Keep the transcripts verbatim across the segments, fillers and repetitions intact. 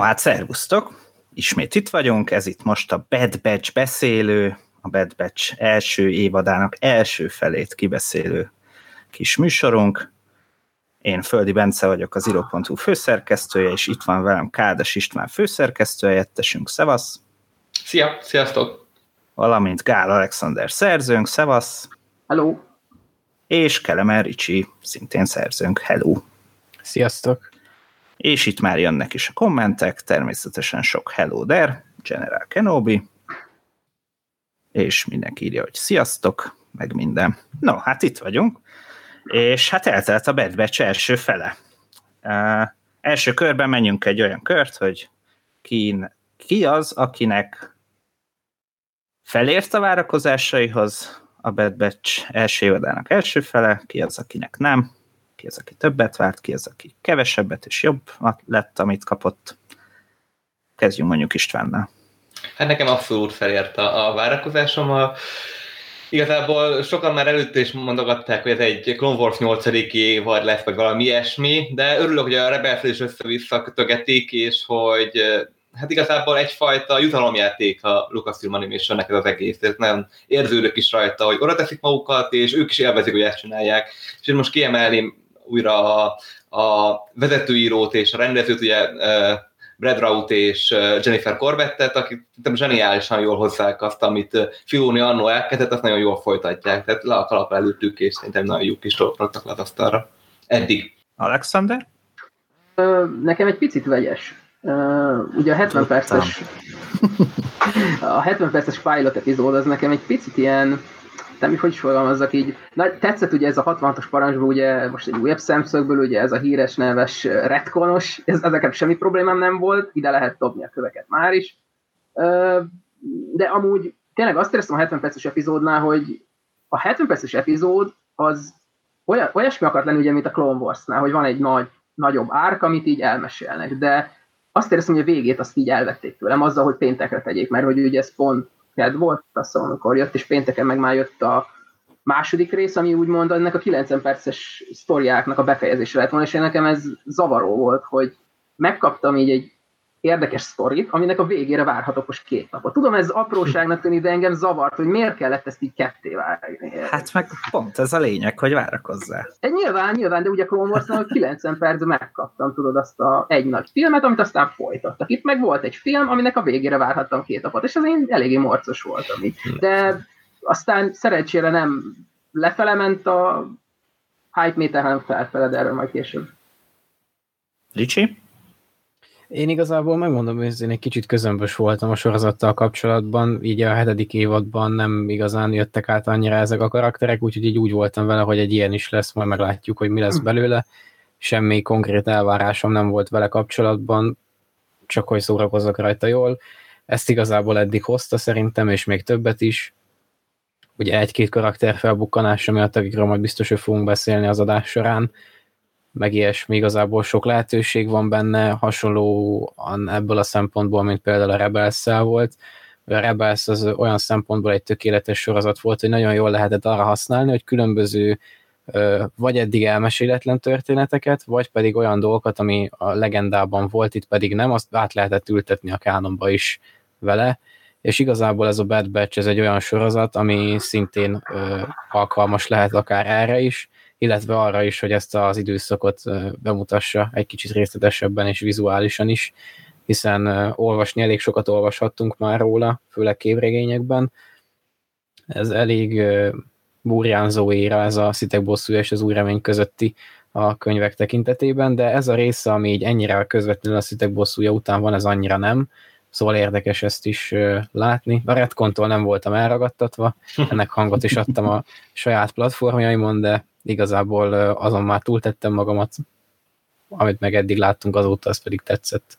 hát szervusztok! Ismét itt vagyunk, ez itt most a Bad Batch beszélő, a Bad Batch első évadának első felét kibeszélő kis műsorunk. Én Földi Bence vagyok, az iro pont hu főszerkesztője, és itt van velem Kádas István főszerkesztő helyettesünk, szevasz! Szia, sziasztok! Valamint Gál Alexander szerzőnk, szevasz! Hello! És Kelemen Ricsi, szintén szerzőnk, hello! Sziasztok! És itt már jönnek is a kommentek, természetesen sok hello there, General Kenobi, és mindenki írja, hogy sziasztok, meg minden. No, hát itt vagyunk, és hát eltelt a Bad Batch első fele. Uh, első körben menjünk egy olyan kört, hogy ki, ki az, akinek felért a várakozásaihoz a Bad Batch első évadának első fele, ki az, akinek nem, ki az, aki többet várt, ki az, aki kevesebbet és jobb lett, amit kapott. Kezdjünk mondjuk Istvánnal. Hát nekem abszolút felért a, a várakozásom. A, igazából sokan már előtt is mondogatták, hogy ez egy Clone Wars nyolcadik évad lesz, vagy valami ilyesmi, de örülök, hogy a Rebels is össze-vissza kötögetik, és hogy hát igazából egyfajta jutalomjáték a Lucasfilm Animationnek ez az egész. Ez nagyon érződök is rajta, hogy oda teszik magukat, és ők is élvezik, hogy ezt csinálják. És én most kiemelném újra a, a vezetőírót és a rendezőt, ugye uh, Brad Rout és uh, Jennifer Corbettet, akik zseniálisan jól hozzák azt, amit uh, Filoni annó elkezdett, azt nagyon jól folytatják. Tehát le a kalap előttük, és szerintem nagyon jó kis dolgok raktak le az asztalra. Eddig. Alexander? Uh, nekem egy picit vegyes. Uh, ugye a hetven perces a hetven perces pilot epizód az nekem egy picit ilyen, nem is hogy is fogalmazzak így, na, tetszett ugye ez a hatvanhatos parancsból, ugye most egy újabb szemszögből, ugye ez a híres neves retkonos, ez, ezeket semmi problémám nem volt, ide lehet dobni a köveket már is, uh, de amúgy tényleg azt éreztem a hetven perces epizódnál, hogy a hetven perces epizód az olyan, olyasmi akart lenni, ugye, mint a Clone Warsnál, hogy van egy nagy, nagyobb árk, amit így elmesélnek, de azt éreztem, hogy a végét azt így elvették tőlem, azzal, hogy péntekre tegyék, mert hogy ugye ez pont kedd volt, azt mondom, amikor jött, és pénteken meg már jött a második rész, ami úgymond ennek a kilencven perces sztoriáknak a befejezésre lett volna, és nekem ez zavaró volt, hogy megkaptam így egy érdekes sztorit, aminek a végére várhatok most két napot. Tudom, ez apróságnak tűnik, de engem zavart, hogy miért kellett ezt így ketté vágni. Hát meg pont ez a lényeg, hogy várakozzál. Egy nyilván, nyilván, de ugye Clone Warsnál kilencven percben megkaptam, tudod, azt a egy nagy filmet, amit aztán folytattak. Itt meg volt egy film, aminek a végére várhattam két napot, és az én eléggé morcos voltam így. De aztán szerencsére nem lefele ment a hype meter, hanem felfele, de erről majd később. Ricsi? Én igazából megmondom, hogy én egy kicsit közömbös voltam a sorozattal kapcsolatban, így a hetedik évadban nem igazán jöttek át annyira ezek a karakterek, úgyhogy így úgy voltam vele, hogy egy ilyen is lesz, majd meglátjuk, hogy mi lesz belőle. Semmi konkrét elvárásom nem volt vele kapcsolatban, csak hogy szórakozzak rajta jól. Ezt igazából eddig hozta szerintem, és még többet is. Ugye egy-két karakter felbukkanása miatt, akikről majd biztos, hogy fogunk beszélni az adás során, meg ilyesmi, igazából sok lehetőség van benne, hasonlóan ebből a szempontból, mint például a Rebels-szel volt. A Rebels az olyan szempontból egy tökéletes sorozat volt, hogy nagyon jól lehetett arra használni, hogy különböző vagy eddig elmeséletlen történeteket, vagy pedig olyan dolgokat, ami a legendában volt, itt pedig nem, azt át lehetett ültetni a kánonba is vele, és igazából ez a Bad Batch, ez egy olyan sorozat, ami szintén ö, alkalmas lehet akár erre is, illetve arra is, hogy ezt az időszakot bemutassa egy kicsit részletesebben és vizuálisan is, hiszen olvasni elég sokat olvashattunk már róla, főleg képregényekben. Ez elég burjánzó éra, ez a Szitek bosszúja és az Új Remény közötti a könyvek tekintetében, de ez a része, ami így ennyire közvetlenül a Szitek bosszúja után van, ez annyira nem, szóval érdekes ezt is látni. A retcontól nem voltam elragadtatva, ennek hangot is adtam a saját platformjaimon, de igazából azon már túltettem magamat, amit meg eddig láttunk azóta, az pedig tetszett.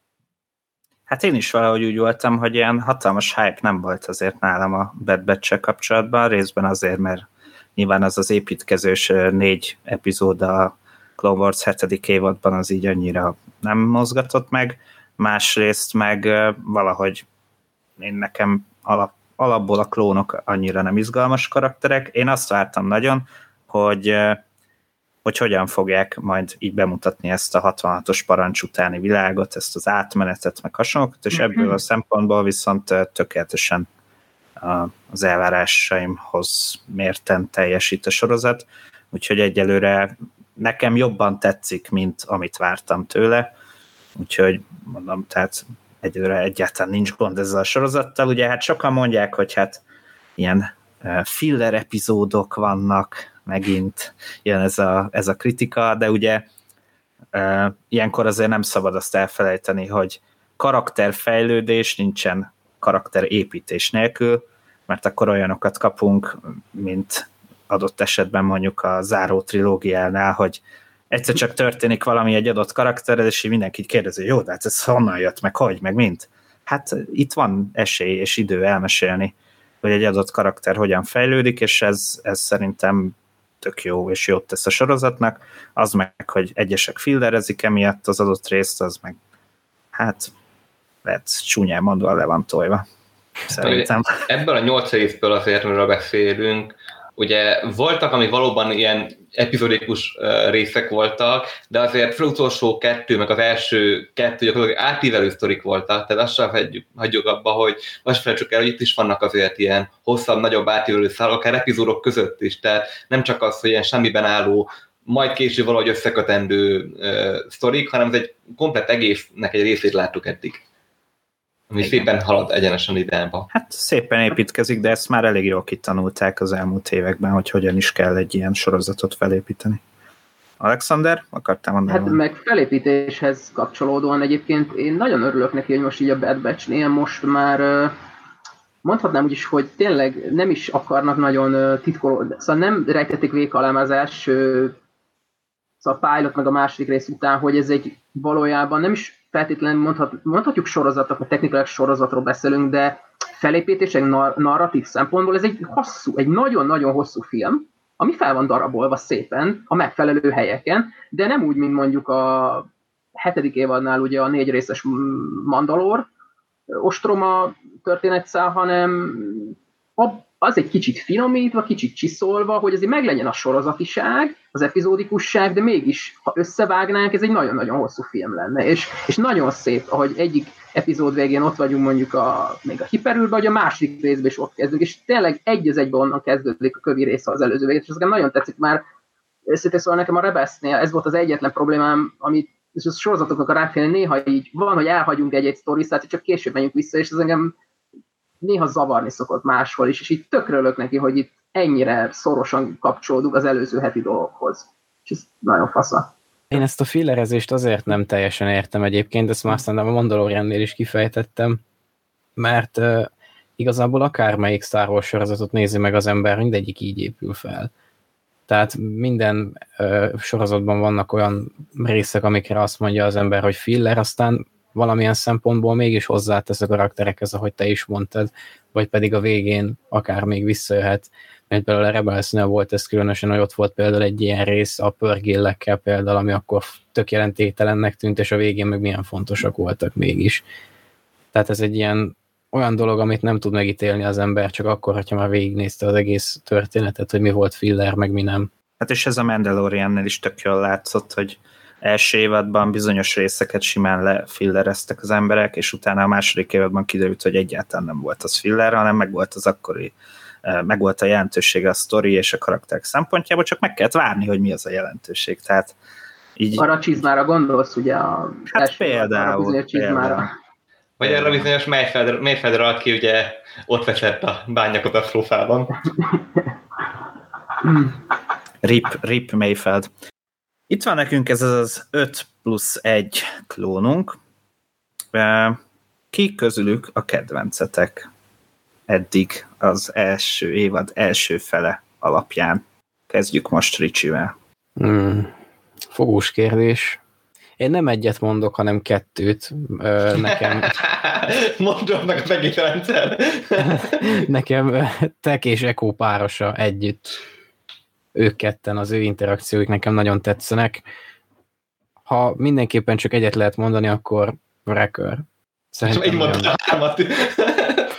Hát én is valahogy úgy voltam, hogy ilyen hatalmas hype nem volt azért nálam a Bad Batch-sel kapcsolatban, részben azért, mert nyilván az az építkezős négy epizód a Clone Wars hetedik évadban az így annyira nem mozgatott meg, másrészt meg valahogy én nekem alap, alapból a klónok annyira nem izgalmas karakterek. Én azt vártam nagyon, hogy hogy hogyan fogják majd így bemutatni ezt a hatvanhatos parancs utáni világot, ezt az átmenetet, meg hasonlókat, és ebből a szempontból viszont tökéletesen az elvárásaimhoz mérten teljesít a sorozat, úgyhogy egyelőre nekem jobban tetszik, mint amit vártam tőle, úgyhogy mondom, tehát egyelőre egyáltalán nincs gond ezzel a sorozattal. Ugye hát sokan mondják, hogy hát ilyen filler epizódok vannak, megint jön ez a, ez a kritika, de ugye e, ilyenkor azért nem szabad azt elfelejteni, hogy karakterfejlődés nincsen karakterépítés nélkül, mert akkor olyanokat kapunk, mint adott esetben mondjuk a záró trilógiánál, hogy egyszer csak történik valami egy adott karakterrel, és így mindenki kérdezi, jó, de hát ez honnan jött, meg hogy, meg mint? Hát itt van esély és idő elmesélni, hogy egy adott karakter hogyan fejlődik, és ez, ez szerintem tök jó, és jót tesz a sorozatnak. Az meg, hogy egyesek fillerezik emiatt az adott részt, az meg hát lehet csúnyán mondva le van tojva. Szerintem. Ebből a nyolc részből azért, amiről beszélünk, ugye voltak, ami valóban ilyen epizódikus uh, részek voltak, de azért az utolsó kettő, meg az első kettő gyakorlatilag átívelő sztorik voltak, tehát azt sem hagyjuk, hagyjuk abba, hogy azt felejtsük el, hogy itt is vannak azért ilyen hosszabb, nagyobb átívelő szálak, akár epizódok között is, tehát nem csak az, hogy ilyen semmiben álló, majd később valahogy összekötendő uh, sztorik, hanem ez egy komplett egésznek egy részét láttuk eddig. Ami igen, szépen halad egyenesen ideába. Hát szépen építkezik, de ezt már elég jól kitanulták az elmúlt években, hogy hogyan is kell egy ilyen sorozatot felépíteni. Alexander, akartál mondani? Hát meg felépítéshez kapcsolódóan egyébként én nagyon örülök neki, hogy most így a Bad Batch-nél most már mondhatnám úgy is, hogy tényleg nem is akarnak nagyon titkolódni, szóval nem rejtették vék alá az első, szóval a pilot meg a második rész után, hogy ez egy valójában nem is feltétlenül mondhat, mondhatjuk sorozatok, vagy technikailag sorozatról beszélünk, de felépítés, egy nar- narratív szempontból ez egy hosszú, egy nagyon-nagyon hosszú film, ami fel van darabolva szépen a megfelelő helyeken, de nem úgy, mint mondjuk a hetedik évadnál ugye a négy részes Mandalor ostroma történetszál, hanem az egy kicsit finomítva, kicsit csiszolva, hogy azért meglegyen a sorozatiság, az epizódikusság, de mégis, ha összevágnánk, ez egy nagyon-nagyon hosszú film lenne. És, és nagyon szép, ahogy egyik epizód végén ott vagyunk mondjuk a, még a hiperülben, vagy a második részben is ott kezdünk, és tényleg egy az egyben onnan kezdődik a kövi része az előző végét, és ez nagyon tetszik már, szinte szóval nekem a Rebelsnél ez volt az egyetlen problémám, amit és a sorozatoknak a ráfélni néha így van, hogy elhagyunk egy-egy sztoriszát, csak később menjünk vissza, és ez engem néha zavarni szokott máshol is, és így tökre örülök neki, hogy itt ennyire szorosan kapcsolódunk az előző heti dolgokhoz. És ez nagyon fasza. Én ezt a fillerezést azért nem teljesen értem egyébként, ezt már aztán a Mandaloriannél is kifejtettem, mert uh, igazából akármelyik Star Wars sorozatot nézi meg az ember, mindegyik így épül fel. Tehát minden uh, sorozatban vannak olyan részek, amikre azt mondja az ember, hogy filler, aztán valamilyen szempontból mégis hozzátesz a karakterekhez, ahogy te is mondtad, vagy pedig a végén akár még visszajöhet. Mert például a Rebelsnél volt ez különösen, hogy ott volt például egy ilyen rész a pörgillekkel például, ami akkor tök jelentéktelennek tűnt, és a végén meg milyen fontosak voltak mégis. Tehát ez egy ilyen olyan dolog, amit nem tud megítélni az ember, csak akkor, hogyha már végignézte az egész történetet, hogy mi volt filler, meg mi nem. Hát és ez a Mandaloriannel is tök jól látszott, hogy első évadban bizonyos részeket simán lefillereztek az emberek, és utána a második évadban kiderült, hogy egyáltalán nem volt az filler, hanem meg volt az akkori, meg volt a jelentősége a sztori és a karakterek szempontjából, csak meg kellett várni, hogy mi az a jelentőség. Tehát így... Arra a csizmára gondolsz, ugye? A hát például. például. Vagy erre bizonyos Mayfeldre, aki ugye ott veszett a bányakatasztrófában. Rip, Rip Mayfeld. Itt van nekünk ez az öt plusz egy klónunk. Ki közülük a kedvencetek eddig az első évad első fele alapján? Kezdjük most Ricsivel. Hmm. Fogós kérdés. Én nem egyet mondok, hanem kettőt. Ö, nekem... Mondom meg a egész rendszer. Nekem Tech és Echo párosa együtt. Ők ketten, az ő interakcióik nekem nagyon tetszenek. Ha mindenképpen csak egyet lehet mondani, akkor Wrecker. Szerintem egy mondta hármat.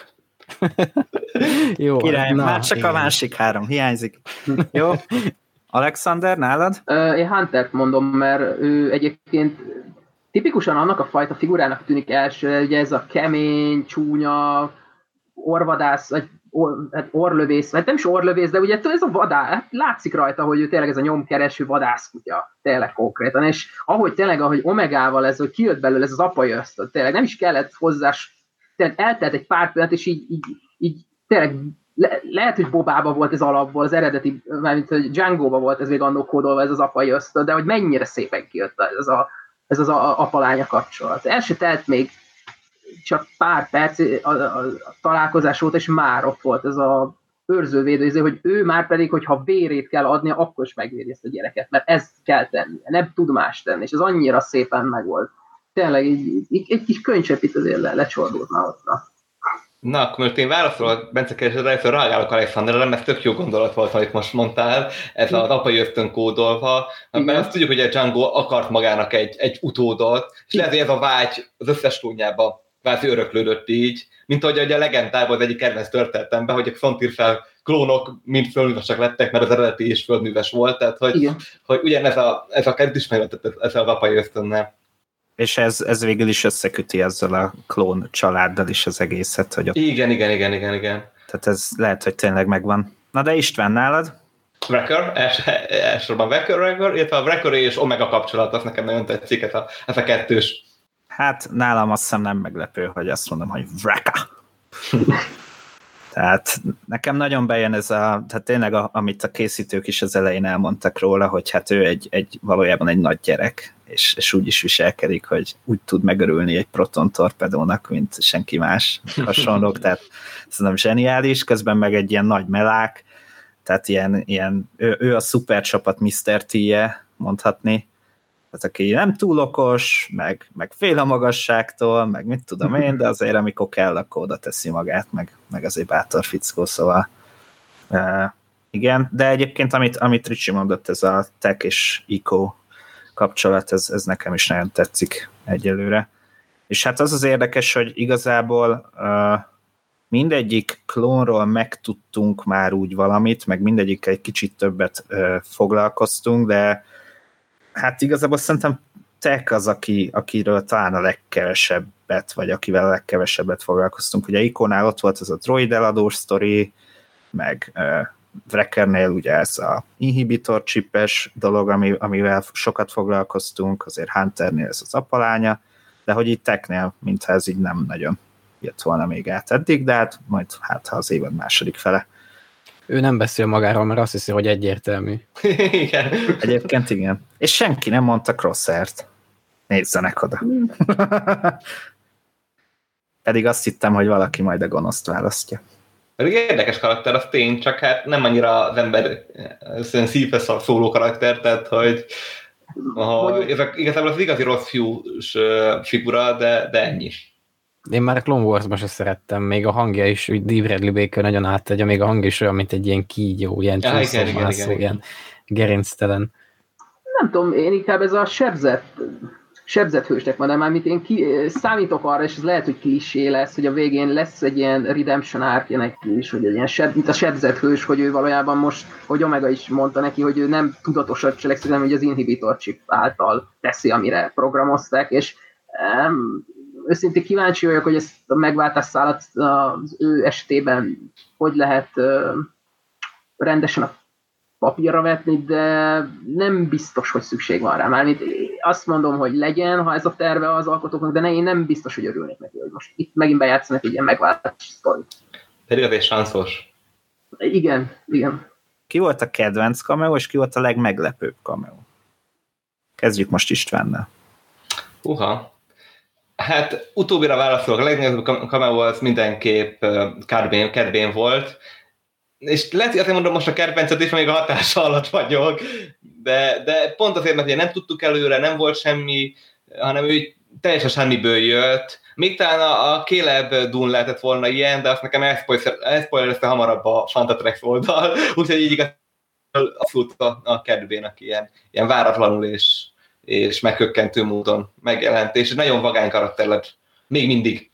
Jó, király, na, már csak igen. A másik három hiányzik. Jó. Alexander, nálad? Én Huntert mondom, mert ő egyébként tipikusan annak a fajta figurának tűnik első, ugye ez a kemény, csúnya, orvadász, vagy or, hát orlövész, vagy nem is orlövész, de ugye ez a vadász, látszik rajta, hogy ő tényleg ez a nyomkereső vadászkutya, tényleg konkrétan, és ahogy tényleg, ahogy Omegával ez, hogy kijött belőle ez az apai ösztön, tényleg nem is kellett hozzá, tényleg eltelt egy pár pillanat, és így, így, így tényleg le, lehet, hogy Bobába volt ez alapból, az eredeti, mármint hogy Django-ba volt ez még annól kódolva ez az apai ösztön, de hogy mennyire szépen kijött ez, a, ez az a, apa-lánya kapcsolat. El se telt még csak pár perc a, a, a találkozás volt, és már ott volt ez a őrzővédő, hogy ő már pedig, hogyha vérét kell adnia, akkor is megvédi ezt a gyereket, mert ezt kell tennie, nem tud más tenni, és ez annyira szépen megvolt. Tényleg egy, egy, egy kis könycsepp itt azért le, lecsordult már ott. Na. Na, akkor most én válaszolok, Bence kérdésre, először reagálok Alexanderre, mert tök jó gondolat volt, amit most mondtál, ez az apai ösztön kódolva, mert azt tudjuk, hogy a Django akart magának egy, egy utódot, és lehet, hogy ez a vágy az összes klónjába kvázi öröklődött így, mint ahogy a legendában az egyik kedvenc történetemben, hogy a Frontier klónok mind földművesek lettek, mert az eredeti is földműves volt, tehát hogy, hogy ugyanez a, ez a kert is megvetett ezzel az apai ösztönnel. És ez, ez végül is összeköti ezzel a klón családdal is az egészet. Hogy ott... Igen, igen, igen, igen, igen. Tehát ez lehet, hogy tényleg megvan. Na de István, nálad? Wrecker, els, elsősorban Wrecker, Wrecker, illetve a Wrecker és Omega kapcsolat, az nekem nagyon tetszik, ez a, ez a kettős. Hát nálam azt hiszem nem meglepő, hogy azt mondom, hogy Wrecker. Tehát nekem nagyon bejön ez a, tehát tényleg a, amit a készítők is az elején elmondtak róla, hogy hát ő egy, egy valójában egy nagy gyerek, és, és úgy is viselkedik, hogy úgy tud megörülni egy proton torpedónak, mint senki más hasonlók, tehát szerintem zseniális, közben meg egy ilyen nagy melák, tehát ilyen, ilyen ő, ő a szupercsapat miszter T-je, mondhatni, tehát aki nem túl okos, meg, meg fél a magasságtól, meg mit tudom én, de azért amikor kell, akkor oda teszi magát, meg, meg azért bátor fickó, szóval uh, igen, de egyébként amit, amit Ricsi mondott, ez a tech és eco kapcsolat, ez, ez nekem is nagyon tetszik egyelőre. És hát az az érdekes, hogy igazából uh, mindegyik klónról megtudtunk már úgy valamit, meg mindegyik egy kicsit többet uh, foglalkoztunk, de hát igazából szerintem Tech az, aki, akiről talán a legkevesebbet, vagy akivel a legkevesebbet foglalkoztunk. Ugye Ikonál ott volt ez a droid eladós sztori, meg uh, Wreckernél ugye ez a inhibitor chipes dolog, ami, amivel sokat foglalkoztunk, azért Hunternél ez az apalánya, de hogy itt Technél, mintha ez így nem nagyon jött volna még át eddig, de hát majd hát ha az évad második fele. Ő nem beszél magáról, mert azt hiszi, hogy egyértelmű. Igen. Egyébként igen. És senki nem mondta Crosshairt. Nézzenek oda. Pedig azt hittem, hogy valaki majd a gonoszt választja. Pedig érdekes karakter, az tény, csak hát nem annyira az ember szívhez szóló karakter, tehát hogy hogy ezek, igazából az igazi rossz fiús figura, de, de ennyi. Én már a Clone Wars-ban se szerettem, még a hangja is, úgy Dee Bradley Baker nagyon átadja, még a hangja is olyan, mint egy ilyen kígyó, ilyen ja, csúszómászó, ilyen gerinctelen. Nem tudom, én inkább ez a sebzett, sebzett hősnek van, de már mit én ki, számítok arra, és ez lehet, hogy klisé lesz, hogy a végén lesz egy ilyen redemption arc neki is, hogy egy ilyen seb, mint a sebzett hős, hogy ő valójában most, hogy Omega is mondta neki, hogy ő nem tudatosan cselekszik, hanem hogy az inhibitor chip által teszi, amire programozták, és um, őszintén kíváncsi vagyok, hogy ezt a megváltásszálat az ő esetében hogy lehet uh, rendesen a papírra vetni, de nem biztos, hogy szükség van rá. Mármint azt mondom, hogy legyen, ha ez a terve az alkotóknak, de ne, én nem biztos, hogy örülnék neki, hogy most itt megint bejátszanak egy ilyen megváltás sztorit. Pedig az egy sanszos. Igen, igen. Ki volt a kedvenc cameo, és ki volt a legmeglepőbb cameo? Kezdjük most Istvánnal. Uha. Hát utóbbira válaszolok, a legnagyobb cameo az mindenképp Cad Bane volt, és lehet, hogy azért mondom most a kedvencet is, még a hatása alatt vagyok, de, de pont azért, mert ugye nem tudtuk előre, nem volt semmi, hanem ő teljesen semmiből jött. Még talán a, a Caleb Dune lehetett volna ilyen, de azt nekem elszpoilerezte hamarabb a Fantatrex oldal, úgyhogy így igaz, abszolút a, a Cad Bane, aki ilyen, ilyen váratlanul és, és megkökkentő módon megjelent, és nagyon vagány karakter lett. Még mindig.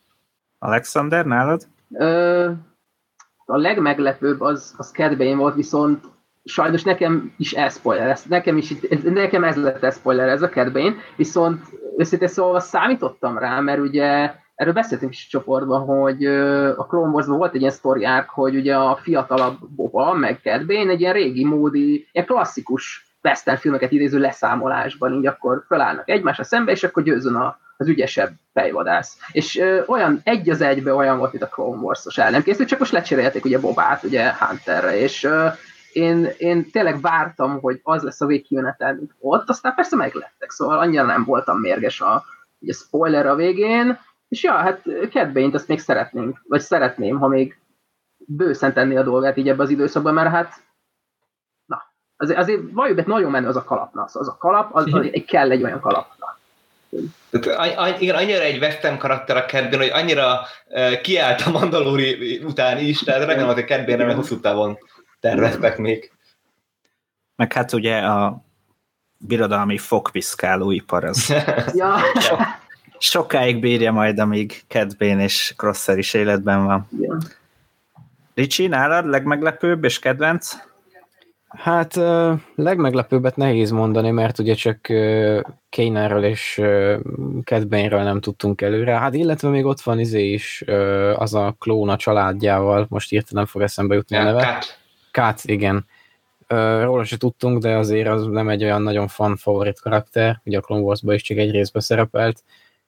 Alexander, nálad? Ö... A legmeglepőbb az, az Cad Bane volt, viszont sajnos nekem is elszpoiler, nekem, is, nekem ez lett elszpoiler ez a Cad Bane, viszont őszintén szólva számítottam rá, mert ugye erről beszéltünk is a csoportban, hogy a Clone Warsban volt egy ilyen sztori arc, hogy ugye a fiatalabb Boba, meg Cad Bane egy ilyen régi módi, ilyen klasszikus western filmeket idéző leszámolásban, így akkor felállnak egymásra szembe, és akkor győzön a, az ügyesebb fejvadász. És ö, olyan egy az egybe olyan volt, mint a Clone Wars-os el nem készült, csak most lecserélték ugye Bobát, ugye Hunterre, és ö, én, én tényleg vártam, hogy az lesz a végkimenetel, mint ott, aztán persze meglettek, szóval annyira nem voltam mérges a, ugye, spoiler a végén, és ja, hát Cad Bane-t azt még szeretnénk, vagy szeretném, ha még bőszen tenni a dolgát így ebben az időszakban, mert hát na, azért, azért valljuk, nagyon menő az a kalapna, az a kalap, az, az kell egy olyan kalapna. Tehát, igen, annyira egy western karakter a Cad Bane, hogy annyira uh, kiállt a Mandalori után is, tehát remélem, hogy a Cad Bane nem hosszú távon terveztek még. Meg hát ugye a birodalmi fogpiszkáló ipar az ja. sokáig bírja majd, amíg Cad Bane és Crosser is életben van. Ja. Ricsi, nálad legmeglepőbb és kedvenc? Hát uh, legmeglepőbbet nehéz mondani, mert ugye csak uh, Kananről és uh, Cad Bane-ről nem tudtunk előre. Hát illetve még ott van izé is uh, az a klón a családjával, most írta nem fog eszembe jutni ja, a neve. Kat. Kat, igen. Uh, róla se tudtunk, de azért az nem egy olyan nagyon fan favorit karakter, ugye a Clone Wars-ban is csak egy részben szerepelt.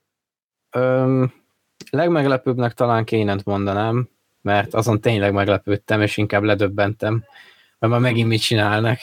Um, legmeglepőbbnek talán Kanant mondanám, mert azon tényleg meglepődtem, és inkább ledöbbentem, mert már megint mit csinálnak.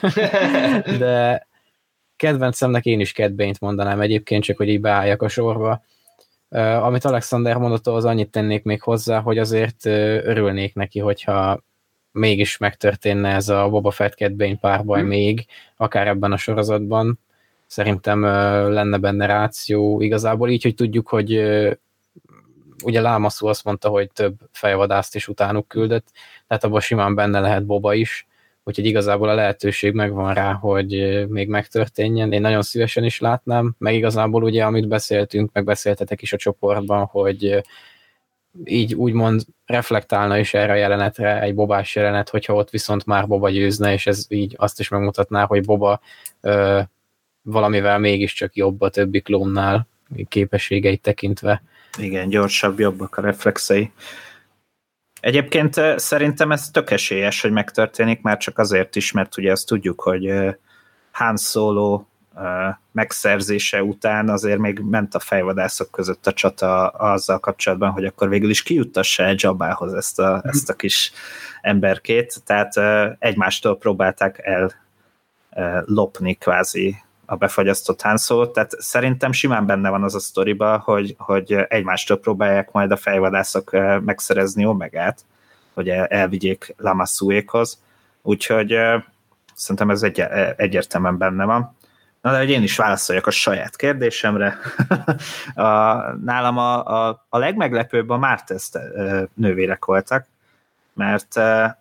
De kedvencemnek én is Cad Bane-t mondanám egyébként, csak hogy így beálljak a sorba. Uh, amit Alexander mondott, az annyit tennék még hozzá, hogy azért uh, örülnék neki, hogyha mégis megtörténne ez a Boba Fett Cad Bane párbaj hmm. még, akár ebben a sorozatban. Szerintem uh, lenne benne ráció igazából, így, hogy tudjuk, hogy uh, ugye Lámaszú azt mondta, hogy több fejvadászt is utánuk küldött, tehát abban simán benne lehet Boba is, úgyhogy igazából a lehetőség megvan rá, hogy uh, még megtörténjen. Én nagyon szívesen is látnám, meg igazából ugye, amit beszéltünk, meg beszéltetek is a csoportban, hogy uh, így úgymond reflektálna is erre a jelenetre egy Bobás jelenet, hogyha ott viszont már Boba győzne, és ez így azt is megmutatná, hogy Boba uh, valamivel mégiscsak jobb a többi klónnál képességeit tekintve. Igen, gyorsabb, jobbak a reflexei. Egyébként szerintem ez tök esélyes, hogy megtörténik, már csak azért is, mert ugye azt tudjuk, hogy Han Solo megszerzése után azért még ment a fejvadászok között a csata azzal kapcsolatban, hogy akkor végül is kijuttassa el Jabbahoz ezt a, ezt a kis emberkét, tehát egymástól próbálták el lopni kvázi a befagyasztott Han Solót, tehát szerintem simán benne van az a sztoriba, hogy, hogy egymástól próbálják majd a fejvadászok megszerezni Omegát, hogy elvigyék Lama Suékhoz, úgyhogy szerintem ez egy, egyértelműen benne van. Na, de hogy én is válaszoljak a saját kérdésemre. a, nálam a, a, a legmeglepőbb a Martez nővérek voltak, mert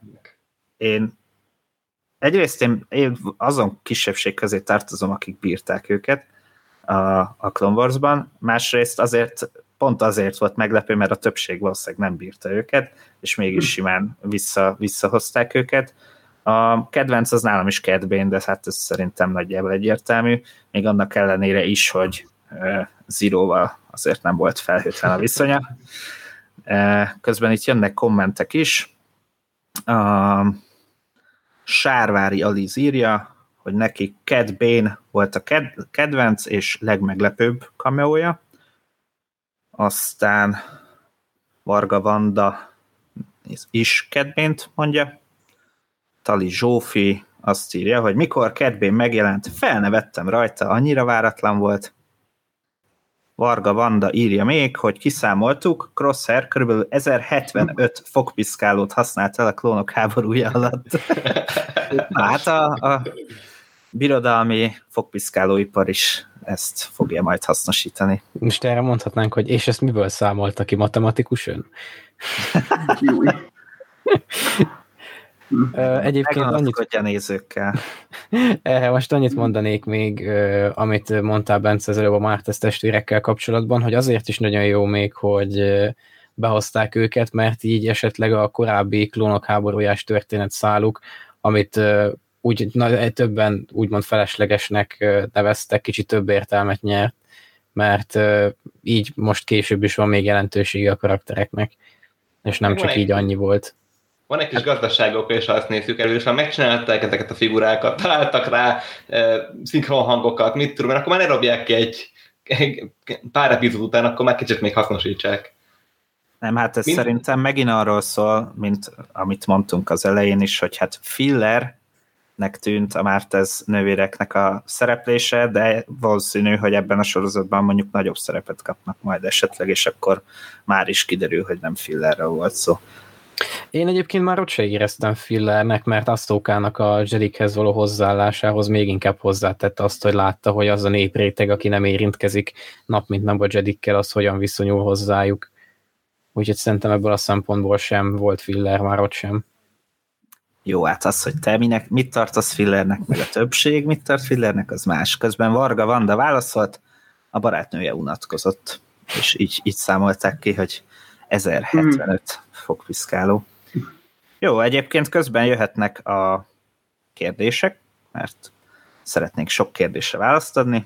én egyrészt én, én azon kisebbség közé tartozom, akik bírták őket a, a Clone Wars-ban, másrészt azért, pont azért volt meglepő, mert a többség valószínűleg nem bírta őket, és mégis simán vissza, visszahozták őket. A kedvenc az nálam is Cad Bane, de hát ez szerintem nagyjából egyértelmű, még annak ellenére is, hogy uh, Zero-val azért nem volt felhőtlen a viszonya. Uh, közben itt jönnek kommentek is. Uh, Sárvári Aliz írja, hogy neki Cad Bane volt a ked- kedvenc és legmeglepőbb cameója. Aztán Varga Vanda is Cad Bane-t mondja. Tali Zsófi azt írja, hogy mikor Cad Bane megjelent, felnevettem rajta, annyira váratlan volt. Varga Vanda írja még, hogy kiszámoltuk, Crosshair kb. ezerhetvenöt fogpiszkálót használt el a klónok háborúja alatt. Hát a, a birodalmi fogpiszkálóipar is ezt fogja majd hasznosítani. Most erre mondhatnánk, hogy és ezt miből számolta ki, matematikusan? Jó. Uh, egyébként annyit... a nézőkkel. Erre most annyit mondanék még, uh, amit mondtál Bence az előbb a Martez testvérekkel kapcsolatban, hogy azért is nagyon jó még, hogy uh, behozták őket, mert így esetleg a korábbi klónok háborújás történet száluk, amit uh, úgy na, többen úgymond feleslegesnek neveztek, kicsit több értelmet nyert, mert így most később is van még jelentősége a karaktereknek, és nem csak így annyi volt. Van egy kis gazdaságok, és ha azt nézzük elő, és ha megcsinálták ezeket a figurákat, találtak rá e, szinkron hangokat, mit tudom, akkor már ne robják ki egy, egy pár epizód után, akkor már kicsit még hasznosítsák. Nem, hát ez Mind... szerintem megint arról szól, mint amit mondtunk az elején is, hogy hát fillernek tűnt a Mártez nővéreknek a szereplése, de valószínű, hogy ebben a sorozatban mondjuk nagyobb szerepet kapnak majd esetleg, és akkor már is kiderül, hogy nem fillerről volt szó. Én egyébként már ott se éreztem fillernek, mert Ahsokának a Jedikhez való hozzáállásához még inkább hozzátette azt, hogy látta, hogy az a népréteg, aki nem érintkezik nap mint nap a Jedikkel, az hogyan viszonyul hozzájuk. Úgyhogy szerintem ebből a szempontból sem volt filler, már ott sem. Jó, hát az, hogy te minek, mit tartasz fillernek, meg a többség mit tart fillernek, az más. Közben Varga Vanda válaszolt, a barátnője unatkozott, és így, így számolták ki, hogy ezerhetvenöt fogpiszkáló. Jó, egyébként közben jöhetnek a kérdések, mert szeretnénk sok kérdésre választ adni.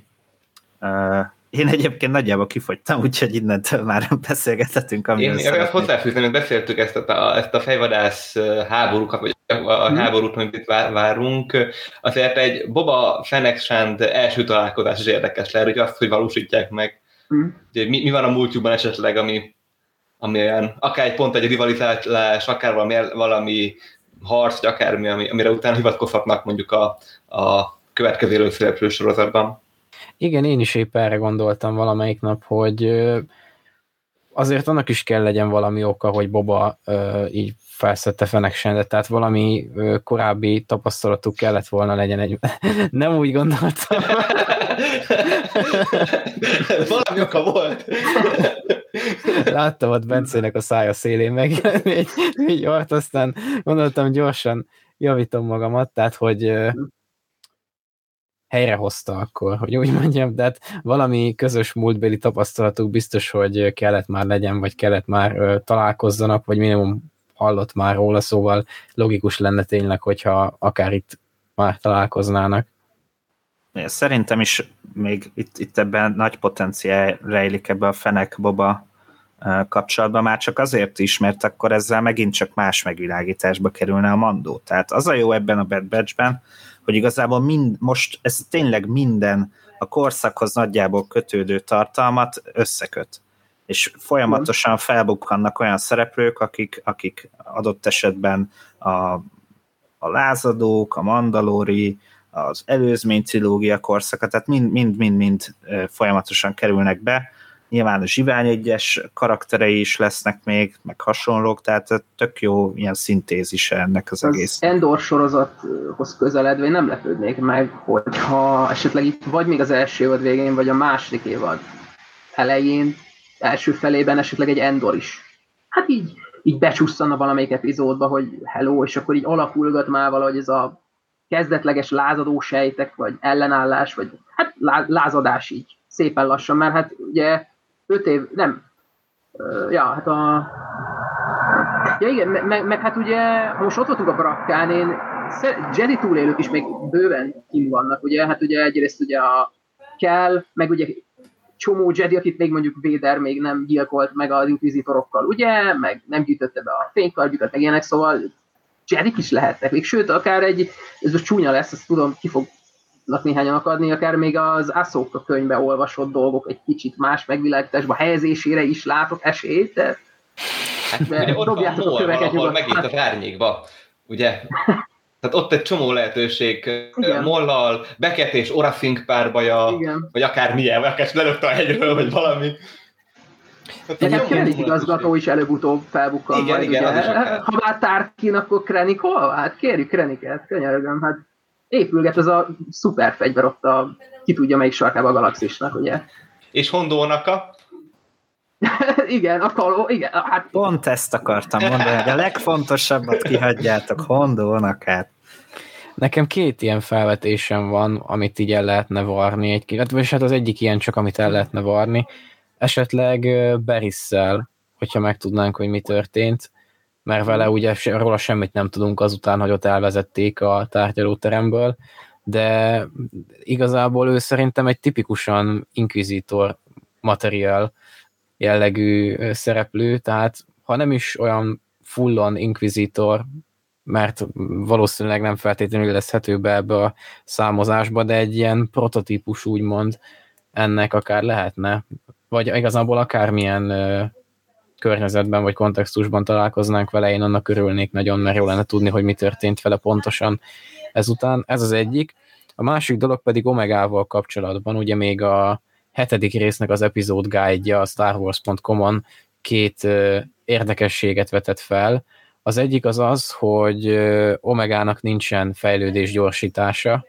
Én egyébként nagyjából kifogytam, úgyhogy innentől már beszélgethetünk. Én azt hozzáfűzném, hogy beszéltük ezt a, ezt a fejvadász háborúkat, vagy a hmm. háborút, amit itt várunk. Azért egy Boba Fennec Shand első találkozás is érdekes lehet, hogy azt, hogy valósítják meg. Hmm. Mi, mi van a múltjukban esetleg, ami, ami olyan, akár egy pont egy rivalizálás, akár valami, valami harc, vagy akármi, amire utána hivatkozhatnak mondjuk a, a következő előszereplő sorozatban. Igen, én is épp erre gondoltam valamelyik nap, hogy azért annak is kell legyen valami oka, hogy Boba így felszedte Fennec Shandet, tehát valami korábbi tapasztalatuk kellett volna legyen egy... Nem úgy gondoltam. Valami oka volt. Láttam ott Bencének a szája szélén megjelenni egy, egy art, aztán gondoltam gyorsan javítom magamat, tehát hogy helyrehozta akkor, hogy úgy mondjam, de hát valami közös múltbéli tapasztalatuk biztos, hogy kellett már legyen, vagy kellett már ö, találkozzanak, vagy minimum hallott már róla, szóval logikus lenne tényleg, hogyha akár itt már találkoznának. Szerintem is még itt, itt ebben nagy potenciál rejlik ebbe a Fennec-Boba kapcsolatban, már csak azért is, mert akkor ezzel megint csak más megvilágításba kerülne a Mandó. Tehát az a jó ebben a Bad Batchben, hogy igazából mind, most ez tényleg minden a korszakhoz nagyjából kötődő tartalmat összeköt. És folyamatosan felbukkannak olyan szereplők, akik, akik adott esetben a, a lázadók, a mandalóri, az előzmény trilógia korszaka, tehát mind-mind-mind folyamatosan kerülnek be. Nyilván a Zsivány egyes karakterei is lesznek még, meg hasonlók, tehát tök jó ilyen szintézise ennek az, az egész. Endor sorozathoz közeledve én nem lepődnék meg, hogyha esetleg itt vagy még az első évad végén, vagy a második évad elején, első felében esetleg egy Endor is. Hát így, így becsusszanna valamelyik epizódba, hogy hello, és akkor így alakulgat már valahogy ez a kezdetleges lázadó sejtek, vagy ellenállás, vagy hát lázadás így szépen lassan, mert hát ugye öt év, nem, ja, hát a, ja igen, meg, meg hát ugye, most ott voltunk a Brakkán, én Jedi túlélők is még bőven kim vannak, ugye, hát ugye egyrészt ugye a Kell, meg ugye csomó Jedi, akit még mondjuk Vader még nem gyilkolt meg az inkvizitorokkal, ugye, meg nem gyűjtötte be a fénykardjukat, meg ilyenek, szóval Jedik is lehetnek, még sőt, akár egy, ez most csúnya lesz, azt tudom, ki fog néhányan akadni, akár még az Ahsoka könyvbe olvasott dolgok egy kicsit más megvilágításba helyezésére is látok esélyt, de, hát, de ugye ott van Mol valahol megint az árnyékba, ugye? Tehát ott egy csomó lehetőség, igen. Mollal, Beckett és Aurra Sing párbaja, igen. Vagy akár milyen, vagy akár lelökte a hegyről, vagy valami. Nekem Krennic igazgató is előbb-utóbb felbukkan igen, majd, igen, ugye. Ha már Tarkin, akkor Krennic hol? Hát kérjük Krennicet, könyörögöm, hát épülget ez a szuperfegyver ott a, ki tudja melyik sarkába a galaxisnak, ugye. És Hondónak a? Igen, a kaló, igen. Hát... Pont ezt akartam mondani, hogy a legfontosabbat kihagyjátok, Hondónak hát. Nekem két ilyen felvetésem van, amit így el lehetne varni, egy, vagy hát az egyik ilyen csak, amit el lehetne varni. Esetleg Barrisszel, hogyha megtudnánk, hogy mi történt. mert vele ugye róla semmit nem tudunk azután, hogy ott elvezették a tárgyalóteremből, de igazából ő szerintem egy tipikusan inkvizitor materiál jellegű szereplő, tehát ha nem is olyan full-on inkvizitor, mert valószínűleg nem feltétlenül illeszthető be ebbe a számozásba, de egy ilyen prototípus úgymond ennek akár lehetne, vagy igazából akármilyen ö, környezetben vagy kontextusban találkoznánk vele, én annak örülnék nagyon, mert jó lenne tudni, hogy mi történt vele pontosan ezután. Ez az egyik. A másik dolog pedig Omegával kapcsolatban, ugye még a hetedik résznek az epizód guide-ja a Star Wars pont com-on két ö, érdekességet vetett fel. Az egyik az az, hogy ö, Omegának nincsen fejlődés gyorsítása,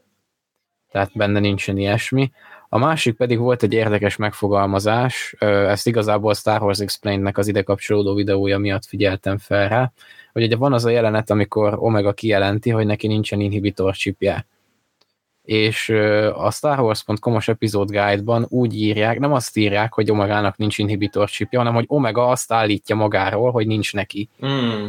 tehát benne nincsen ilyesmi. A másik pedig volt egy érdekes megfogalmazás, ö, ezt igazából Star Wars Explained-nek az ide kapcsolódó videója miatt figyeltem fel rá, hogy ugye van az a jelenet, amikor Omega kijelenti, hogy neki nincsen inhibitor chipje. És a Star Wars pont com-os epizód guide-ban úgy írják, nem azt írják, hogy Omegának nincs inhibitor chipja, hanem hogy Omega azt állítja magáról, hogy nincs neki. Mm.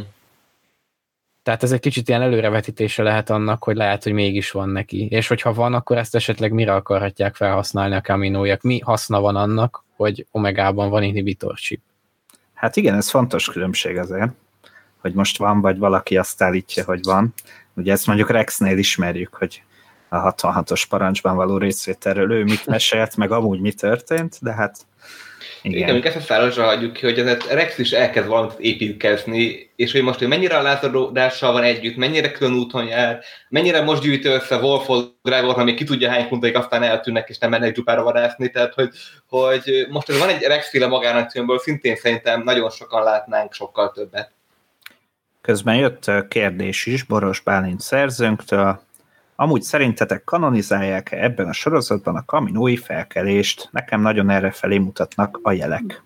Tehát ez egy kicsit ilyen előrevetítése lehet annak, hogy lehet, hogy mégis van neki. És hogyha van, akkor ezt esetleg mire akarhatják felhasználni a Kaminoiak? Mi haszna van annak, hogy Omegában van inhibitor chip? Hát igen, ez fontos különbség azért, hogy most van, vagy valaki azt állítja, hogy van. Ugye ezt mondjuk Rexnél ismerjük, hogy a hatvanhatos parancsban való részvételről ő mit mesélt, meg amúgy mi történt, de hát igen. Igen, ezt a szállásra hagyjuk ki, hogy ez Rex is elkezd valamit építkezni, és hogy most hogy mennyire a lázarodással van együtt, mennyire külön úton jár, mennyire most gyűjtő össze Wolfot, Gregor, amíg ki tudja hány puntaik, aztán eltűnnek, és nem mennek dzsupára vadászni, tehát hogy, hogy most ez van egy Rex-féle magának, szintén szerintem nagyon sokan látnánk sokkal többet. Közben jött kérdés is Boros Bálint szerzőnktől. Amúgy szerintetek kanonizálják-e ebben a sorozatban a kaminói felkelést? Nekem nagyon erre felé mutatnak a jelek.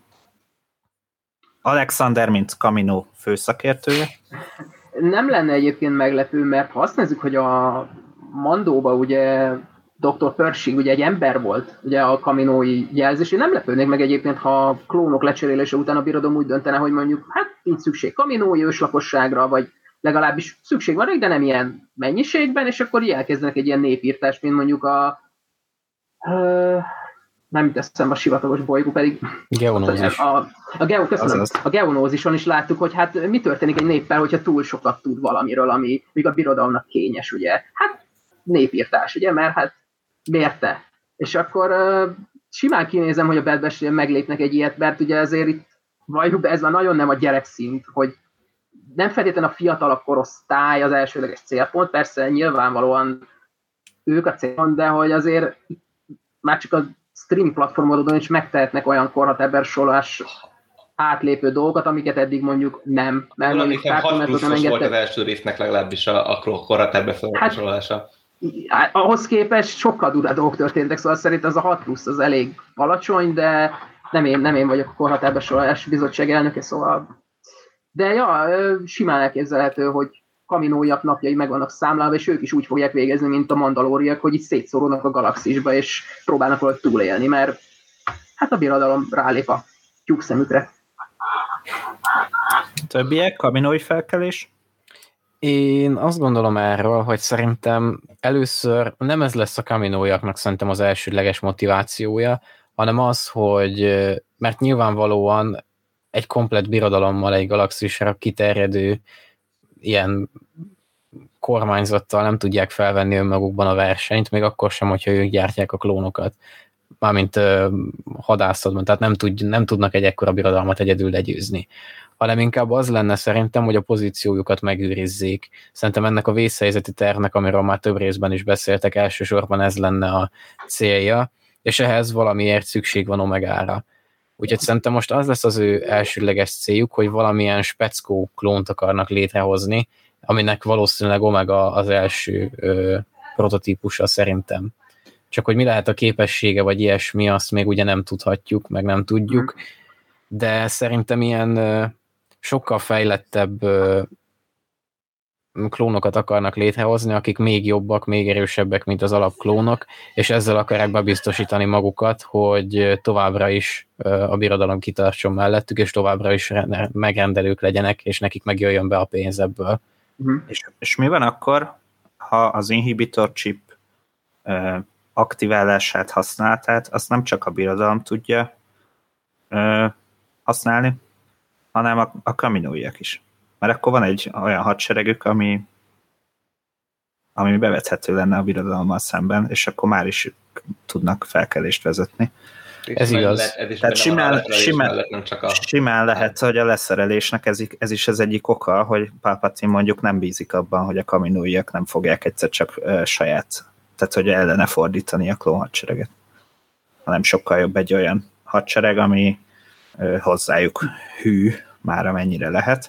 Alexander, mint Kamino főszakértője? Nem lenne egyébként meglepő, mert ha azt nézzük, hogy a Mandóba ugye doktor Pershing ugye egy ember volt, ugye a kaminói jelzés, én nem lepődnék meg egyébként, ha a klónok lecserélése után a birodalom úgy döntene, hogy mondjuk hát nincs szükség kaminói őslakosságra, vagy legalábbis szükség van rá, de nem ilyen mennyiségben, és akkor elkezdenek egy ilyen népírtást, mint mondjuk a uh, nem jut eszembe a sivatagos bolygó, pedig Geonózis. A, a, geo, köszönöm, a geonózison is láttuk, hogy hát mi történik egy néppel, hogyha túl sokat tud valamiről, ami még a birodalomnak kényes, ugye? Hát népírtás, ugye? Mert hát mérte. És akkor uh, simán kinézem, hogy a Bad Batch meglépnek egy ilyet, mert ugye azért itt valljuk, de ez már nagyon nem a gyerekszint, hogy nem feltétlenül a fiatalabb korosztály az elsődleges célpont, persze nyilvánvalóan ők a célpont, de hogy azért már csak a stream platformodon is megtehetnek olyan korhatáber sorolás átlépő dolgokat, amiket eddig mondjuk nem. Mert mondjuk hat pluszos volt az első résznek legalábbis a, a korhatáber sorolása. Hát, ahhoz képest sokkal durvább dolgok történtek, szóval szerint az a hat plusz az elég alacsony, de nem én, nem én vagyok a korhatáber sorolás bizottság elnöke, szóval de ja, simán elképzelhető, hogy kaminóiak napjai meg vannak számlálva, és ők is úgy fogják végezni, mint a mandalóriak, hogy itt szétszóródnak a galaxisba, és próbálnak valahogy túlélni, mert hát a birodalom rálép a tyúkszemükre. Többiek, kaminói felkelés? Én azt gondolom erről, hogy szerintem először nem ez lesz a kaminóiaknak szerintem az elsődleges motivációja, hanem az, hogy mert nyilvánvalóan egy komplett birodalommal, egy galaxisra kiterjedő ilyen kormányzattal nem tudják felvenni önmagukban a versenyt, még akkor sem, hogyha ők gyártják a klónokat. Mármint uh, hadászatban, tehát nem, tud, nem tudnak egy ekkora birodalmat egyedül legyőzni. Hanem inkább az lenne szerintem, hogy a pozíciójukat megőrizzék. Szerintem ennek a vészhelyzeti tervnek, amiről már több részben is beszéltek, elsősorban ez lenne a célja, és ehhez valamiért szükség van Omegára. Úgyhogy szerintem most az lesz az ő elsődleges céljuk, hogy valamilyen speckó klónt akarnak létrehozni, aminek valószínűleg Omega az első ö, prototípusa szerintem. Csak hogy mi lehet a képessége, vagy ilyesmi, azt még ugye nem tudhatjuk, meg nem tudjuk, de szerintem ilyen ö, sokkal fejlettebb ö, klónokat akarnak létrehozni, akik még jobbak, még erősebbek, mint az alapklónok, és ezzel akarják bebiztosítani magukat, hogy továbbra is a birodalom kitartson mellettük, és továbbra is megrendelők legyenek, és nekik megjöjjön be a pénz ebből. Uh-huh. És, és mi van akkor, ha az inhibitor chip uh, aktiválását, használatát, azt nem csak a birodalom tudja uh, használni, hanem a, a kaminóiak is. Mert akkor van egy olyan hadseregük, ami, ami bevethető lenne a birodalommal szemben, és akkor már is tudnak felkelést vezetni. Ez igaz. Lehet, ez is Tehát simán, simán, mellett, nem csak a... simán lehet, hogy a leszerelésnek ez, ez is az egyik oka, hogy Palpatine mondjuk nem bízik abban, hogy a kaminóiak nem fogják egyszer csak uh, saját, tehát hogy ellene fordítani a klón hadsereget. Hanem sokkal jobb egy olyan hadsereg, ami uh, hozzájuk hű, már amennyire lehet.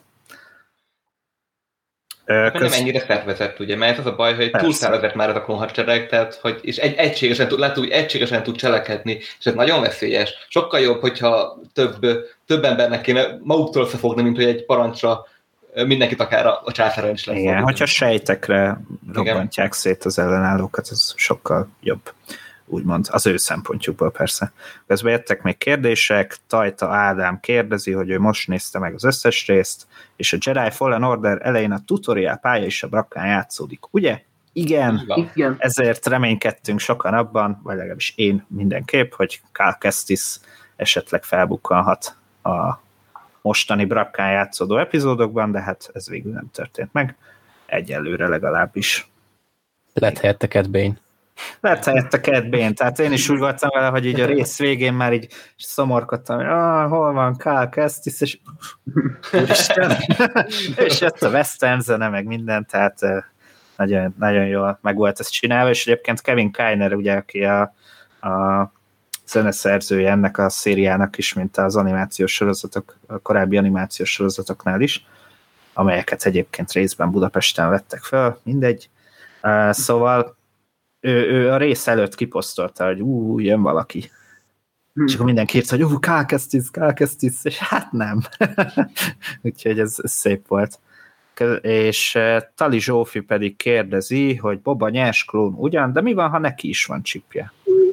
Hát köz... nem ennyire szervezett, ugye, mert az a baj, hogy túlszervezett már ez a klónhadsereg, tehát, hogy és egy, egységesen, tud, lehet, hogy egységesen tud cselekedni, és ez nagyon veszélyes. Sokkal jobb, hogyha több, több embernek kéne maguktól összefogni, mint hogy egy parancsra mindenkit akár a, a császára is lesz. Igen, hogyha sejtekre robbantják Igen. szét az ellenállókat, ez sokkal jobb. Úgymond, az ő szempontjukból persze. Közben jöttek még kérdések, Tajta Ádám kérdezi, hogy ő most nézte meg az összes részt, és a Jedi Fallen Order elején a tutorial pálya is a brakkán játszódik, ugye? Igen, Igen. Ezért reménykedtünk sokan abban, vagy legalábbis én mindenképp, hogy Cal Kestis esetleg felbukkanhat a mostani brakkán játszódó epizódokban, de hát ez végül nem történt meg. Egyelőre legalábbis. Lett helyette Cad Bane. Lehet helyette Cad Bane, tehát én is úgy voltam vele, hogy így a rész végén már így szomorkodtam, hogy ah, hol van Cal Kestis, és úristen, és jött a western zene, meg minden, tehát nagyon, nagyon jól meg volt ezt csinálva, és egyébként Kevin Kiner, ugye, aki a, a zeneszerzője ennek a szériának is, mint az animációs sorozatok, a korábbi animációs sorozatoknál is, amelyeket egyébként részben Budapesten vettek föl, mindegy. Uh, szóval ő, ő a rész előtt kiposztolta, hogy ú, jön valaki. Hmm. És akkor mindenki írt, hogy ú, Cal Kestis, Cal Kestis, és hát nem. Úgyhogy ez, ez szép volt. És uh, Tali Zsófi pedig kérdezi, hogy Boba nyers klón ugyan, de mi van, ha neki is van csipje?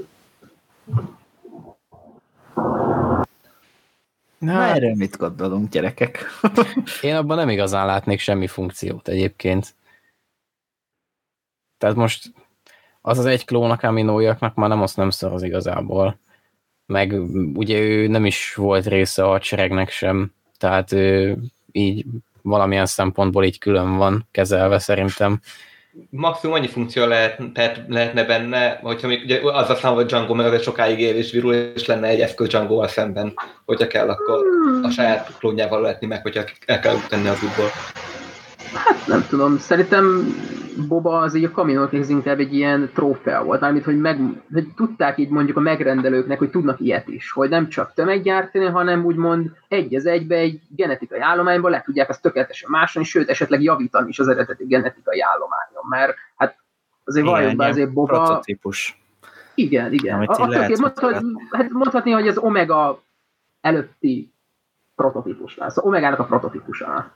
Na, Na erről mit gondolunk, gyerekek? Én abban nem igazán látnék semmi funkciót egyébként. Tehát most az az egy klón a kaminóiaknak már nem azt nem szor az igazából. Meg ugye ő nem is volt része a hadseregnek sem, tehát ő így valamilyen szempontból így külön van kezelve szerintem. Maximum annyi funkció lehet, lehetne benne, hogyha még ugye azzal számol, hogy Django meg azért sokáig él és virul, és lenne egy eszköz Django-val szemben, hogyha kell, akkor a saját klónjával lehetni meg, hogyha el kell tenni az útból. Hát nem tudom, szerintem Boba az így a kaminókhoz inkább egy ilyen trófea volt, mármint, hogy, meg, hogy tudták így mondjuk a megrendelőknek, hogy tudnak ilyet is, hogy nem csak tömeggyártani, hanem úgymond egy az egybe egy genetikai állományban le tudják azt tökéletesen másolni, sőt esetleg javítani is az eredeti genetikai állományon, mert hát azért valljuk be azért Boba... Prototípus. Igen, igen. A, mondhat, hát mondhatni, hogy az Omega előtti prototípus lesz. Az Omegának a prototípusa.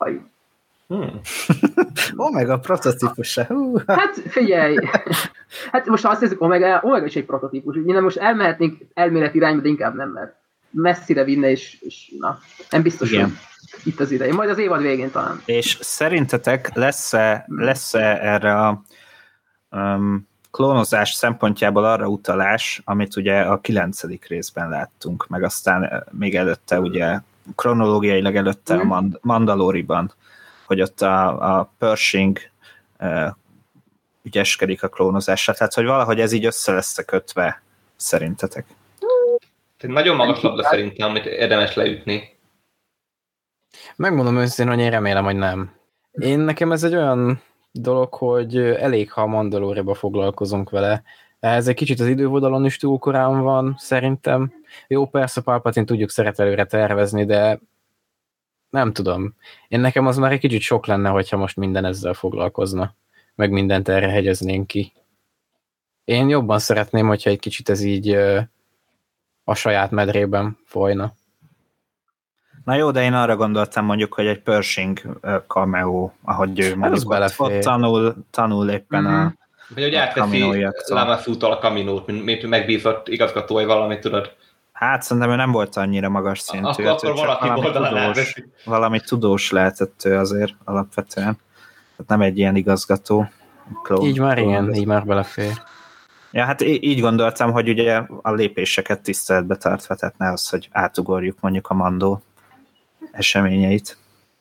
Hmm. Omega prototípusa. Uh. Hát figyelj, hát most ha azt nézzük, Omega, Omega is egy prototípus. Ugye most elmehetnénk elméleti irányba, de inkább nem, mert messzire vinne, és, és na, nem biztos, hogy itt az ideje. Majd az évad végén talán. És szerintetek lesz-e, lesz-e erre a um, klónozás szempontjából arra utalás, amit ugye a kilencedik részben láttunk, meg aztán még előtte ugye kronológiailag előtte hmm. a Mand- Mandaloriban, hogy ott a, a Pershing uh, ügyeskedik a klónozásra, tehát hogy valahogy ez így össze lesz kötve szerintetek. Nagyon magas labda szerintem, amit érdemes leütni. Megmondom őszintén, hogy én remélem, hogy nem. Én nekem ez egy olyan dolog, hogy elég, ha a Mandaloriba foglalkozunk vele. Ez egy kicsit az idővonalon is túl korán van, szerintem. Jó, persze Palpatine tudjuk szeret előre tervezni, de nem tudom. Én nekem az már egy kicsit sok lenne, hogyha most minden ezzel foglalkozna. Meg mindent erre hegyeznénk ki. Én jobban szeretném, hogyha egy kicsit ez így a saját medrében folyna. Na jó, de én arra gondoltam mondjuk, hogy egy Pershing cameo, ahogy ő mondjuk ott, ott tanul, tanul éppen mm-hmm. a vagy hogy átveszi Lamaszútól a Kaminót, mint, mint megbízott igazgató, vagy valamit, tudod? Hát szerintem ő nem volt annyira magas szintű. Akkor, akkor valaki valami tudós, valami tudós lehetett ő azért alapvetően. Tehát nem egy ilyen igazgató. Klón, így már klón, igen, így már belefér. Ja, hát így gondoltam, hogy ugye a lépéseket tiszteletbe tartva, tehát ne az, hogy átugorjuk mondjuk a Mandó eseményeit.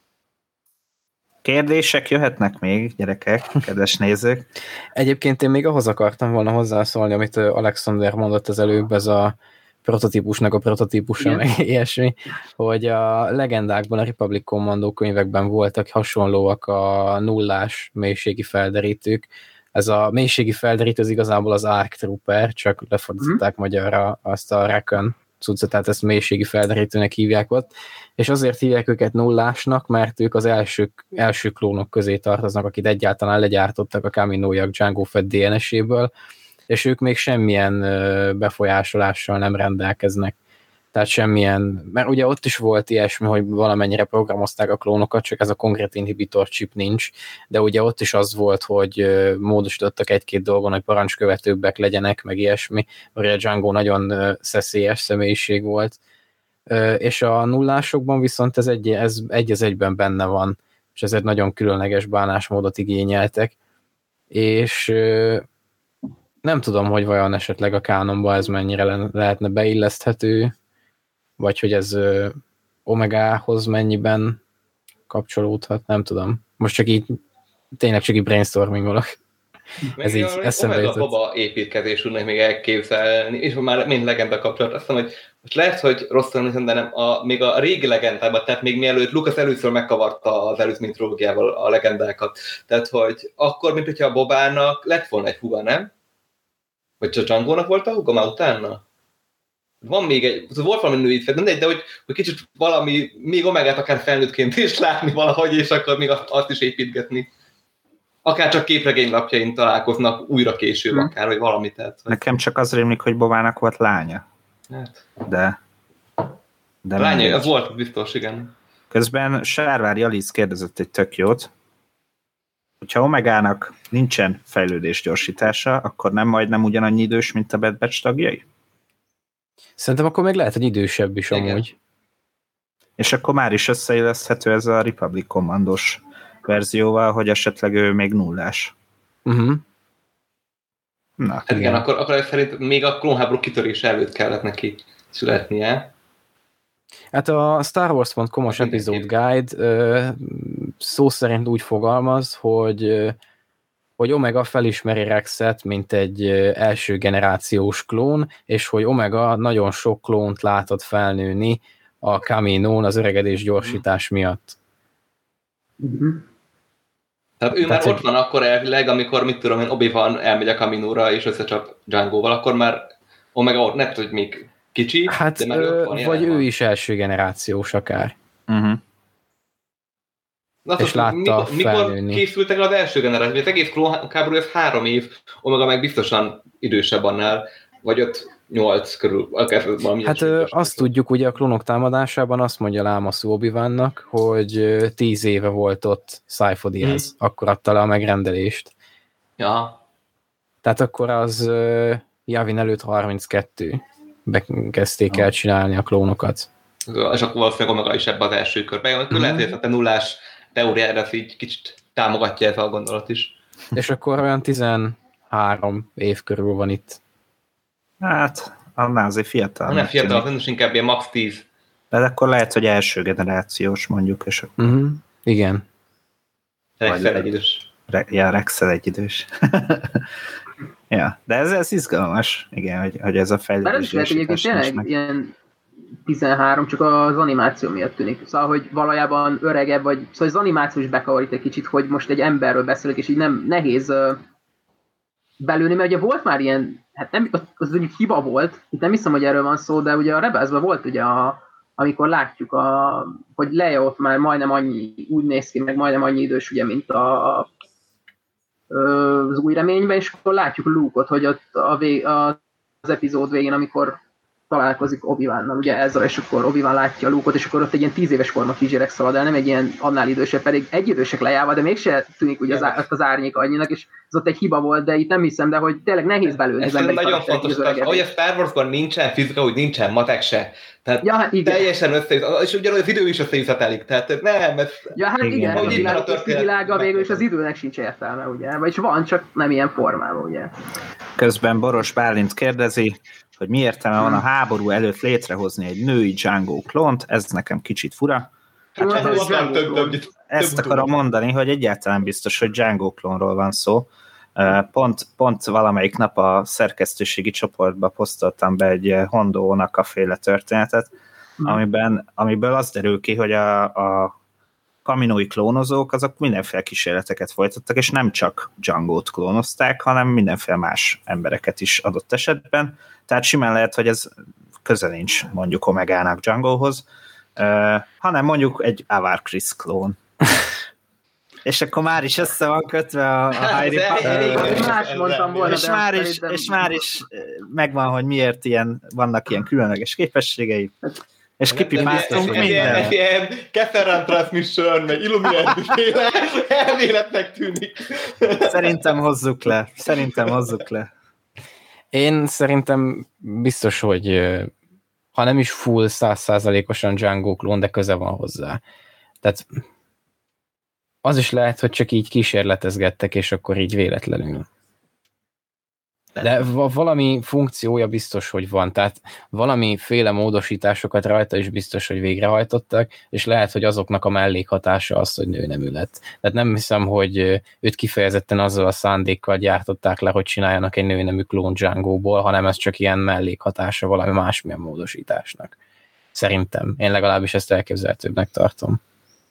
Kérdések jöhetnek még, gyerekek, kedves nézők? Egyébként én még ahhoz akartam volna hozzászólni, amit Alexander mondott az előbb, ez a prototípusnak a prototípusa, meg ilyesmi, hogy a legendákban, a Republic Commando könyvekben voltak hasonlóak a nullás mélységi felderítők. Ez a mélységi felderítő az igazából az Arc Trooper, csak lefordították mm. magyarra azt a Recon cuccot, tehát ezt mélységi felderítőnek hívják ott, és azért hívják őket nullásnak, mert ők az első, első klónok közé tartoznak, akit egyáltalán legyártottak a Kaminoiak Jango Fett dé en es-éből, és ők még semmilyen befolyásolással nem rendelkeznek. Tehát semmilyen, mert ugye ott is volt ilyesmi, hogy valamennyire programozták a klónokat, csak ez a konkrét inhibitor chip nincs, de ugye ott is az volt, hogy módosítottak egy-két dolgon, hogy parancskövetőbbek legyenek, meg ilyesmi, mert a Django nagyon szeszélyes személyiség volt, és a nullásokban viszont ez egy, ez egy az egyben benne van, és ez egy nagyon különleges bánásmódot igényeltek, és nem tudom, hogy vajon esetleg a kánonba ez mennyire le- lehetne beilleszthető, vagy hogy ez ö, Omegához mennyiben kapcsolódhat, nem tudom. Most csak így, tényleg csak így brainstormingolok. Ez így eszembe jutott. Omega baba építkezés tudnék még elképzelni, és már mind legenda kapcsolat, azt mondom, hogy most lehet, hogy rosszul nézem, de nem, a, még a régi legendában, tehát még mielőtt Lucas először megkavarta az előzmény trilógiával a legendákat. Tehát, hogy akkor, mint hogyha a Bobának lett volna egy húga, nem? Vagy csak Django-nak volt a húga már utána? Van még egy, volt valami női fel, de hogy, hogy kicsit valami, még Omegát akár felnőttként is látni valahogy, és akkor még azt, azt is építgetni. Akár csak képregénylapjain találkoznak újra később, hmm. akár, vagy valamit. Tehát, hogy... Nekem csak az rémlik, hogy Bobának volt lánya. Hát. De... de lánya, az volt biztos, igen. Közben Sárvári Alice kérdezett egy tök jót, hogyha Omegának nincsen fejlődés gyorsítása, akkor nem majdnem ugyanannyi idős, mint a Bad Batch tagjai? Szerintem akkor még lehet, hogy idősebb is igen. Amúgy. És akkor már is összeilleszthető ez a Republic Commandos verzióval, hogy esetleg ő még nullás. Uh-huh. Na, hát igen, igen akkor, akkor szerint még a klónháború kitörése előtt kellett neki születnie. Hát a Star Wars pont com-os Episode Guide szó szerint úgy fogalmaz, hogy, hogy Omega felismeri Rexet, mint egy első generációs klón, és hogy Omega nagyon sok klónt látott felnőni a Kaminón az öregedés gyorsítás miatt. Uh-huh. Tehát ő Tehát már ott van akkor elvileg, amikor, mit tudom én, Obi-Wan elmegy a Kaminóra és összecsap Django-val, akkor már Omega ott nem tud még kicsi, hát, de már ott van. Vagy ő van. Is első generációs akár. Uh-huh. Na, és látta mikor, felnőni. Mikor készültek az első generáció? Az egész klónháború, ez három év, Omega meg biztosan idősebb annál, vagy ott nyolc körül. Valami hát ö, azt tudjuk, ugye a klónok támadásában azt mondja Lámaszú Obi-Wannak, hogy ö, tíz éve volt ott Sifo Dyas, hmm. akkor adta le a megrendelést. Ja. Tehát akkor az ö, Yavin előtt harminckettő. Bekezdték el csinálni a klónokat. És akkor valószínűleg Omega is ebben az első körben. Mm-hmm. Lehet, hogy a nullás teóriára így kicsit támogatja ez a gondolat is. És akkor olyan tizenhárom év körül van itt. Hát, annál azért fiatal. Nem fiatal, nem is inkább ilyen max tíz. De akkor lehet, hogy első generációs mondjuk. És akkor... uh-huh. Igen. Rexel egyidős. Re- ja, Rexel egyidős. Ja, de ez, ez izgalmas, igen, hogy, hogy ez a fejlődés. Már nem is lehet, hogy tényleg meg... ilyen tizenhárom, csak az animáció miatt tűnik. Szóval, hogy valójában öregebb, vagy szóval az animáció is bekavarít egy kicsit, hogy most egy emberről beszélek, és így nem nehéz uh, belőni, mert ugye volt már ilyen, hát nem, az úgy hiba volt, itt nem hiszem, hogy erről van szó, de ugye a Rebelsben volt ugye, a, amikor látjuk, a, hogy Leia ott már majdnem annyi, úgy néz ki, meg majdnem annyi idős, ugye, mint a, a az új reményben, és akkor látjuk Luke-ot, hogy ott a vég, az epizód végén, amikor találkozik Obi-Wannal, ugye ezzel, és akkor Obi-Wan látja Luke-ot, és akkor ott egy ilyen tíz éves korma kisgyerek szalad el, nem egy ilyen annál idősebb, pedig egy idősek lejárva, de mégse tűnik ugye az, az árnyék annyinak, és ez ott egy hiba volt, de itt nem hiszem, de hogy tényleg nehéz belőle. Ez nagyon fontos, hogy a Star Warsban nincsen fizika, úgy nincsen matek se. Tehát ja, hát teljesen összeüt, és ugyanúgy az idő is összeüthetelik, tehát nem, ez... Ja, hát igen, igen, a világ, a világa végül is az időnek sincs értelme, ugye, vagyis van, csak nem ilyen formában, ugye. Közben Boros Bálint kérdezi, hogy mi értelme van a háború előtt létrehozni egy női Django klónt, ez nekem kicsit fura. Hát, hát ez több, több, több, Ezt több akarom mondani, hogy egyáltalán biztos, hogy Django klónról van szó. Pont, pont valamelyik nap a szerkesztőségi csoportba posztoltam be egy Hondónak a féle történetet, amiben, amiből az derül ki, hogy a, a kaminói klónozók azok mindenféle kísérleteket folytattak, és nem csak Django-t klónozták, hanem mindenféle más embereket is adott esetben. Tehát simán lehet, hogy ez közel nincs mondjuk Omegának Djangohoz, uh, hanem mondjuk egy Avar Krisz klón. És akkor már is össze van kötve a, a Heidi Más mondtam volna, és, már is, és már is megvan, hogy miért ilyen, vannak ilyen különleges képességei. És kipipáztunk minden. Ilyen Keferran Transmission, meg Illuminati-féle elméletnek tűnik. Szerintem hozzuk le. Szerintem hozzuk le. Én szerintem biztos, hogy ha nem is full száz százalékosan Django klón, de köze van hozzá. Tehát az is lehet, hogy csak így kísérletezgettek, és akkor így véletlenül. De valami funkciója biztos, hogy van, tehát valamiféle módosításokat rajta is biztos, hogy végrehajtottak, és lehet, hogy azoknak a mellékhatása az, hogy nőnemű lett. Tehát nem hiszem, hogy őt kifejezetten azzal a szándékkal gyártották le, hogy csináljanak egy nőnemű klón Django-ból, hanem ez csak ilyen mellékhatása valami másmilyen módosításnak. Szerintem. Én legalábbis ezt elképzelhetőbbnek tartom.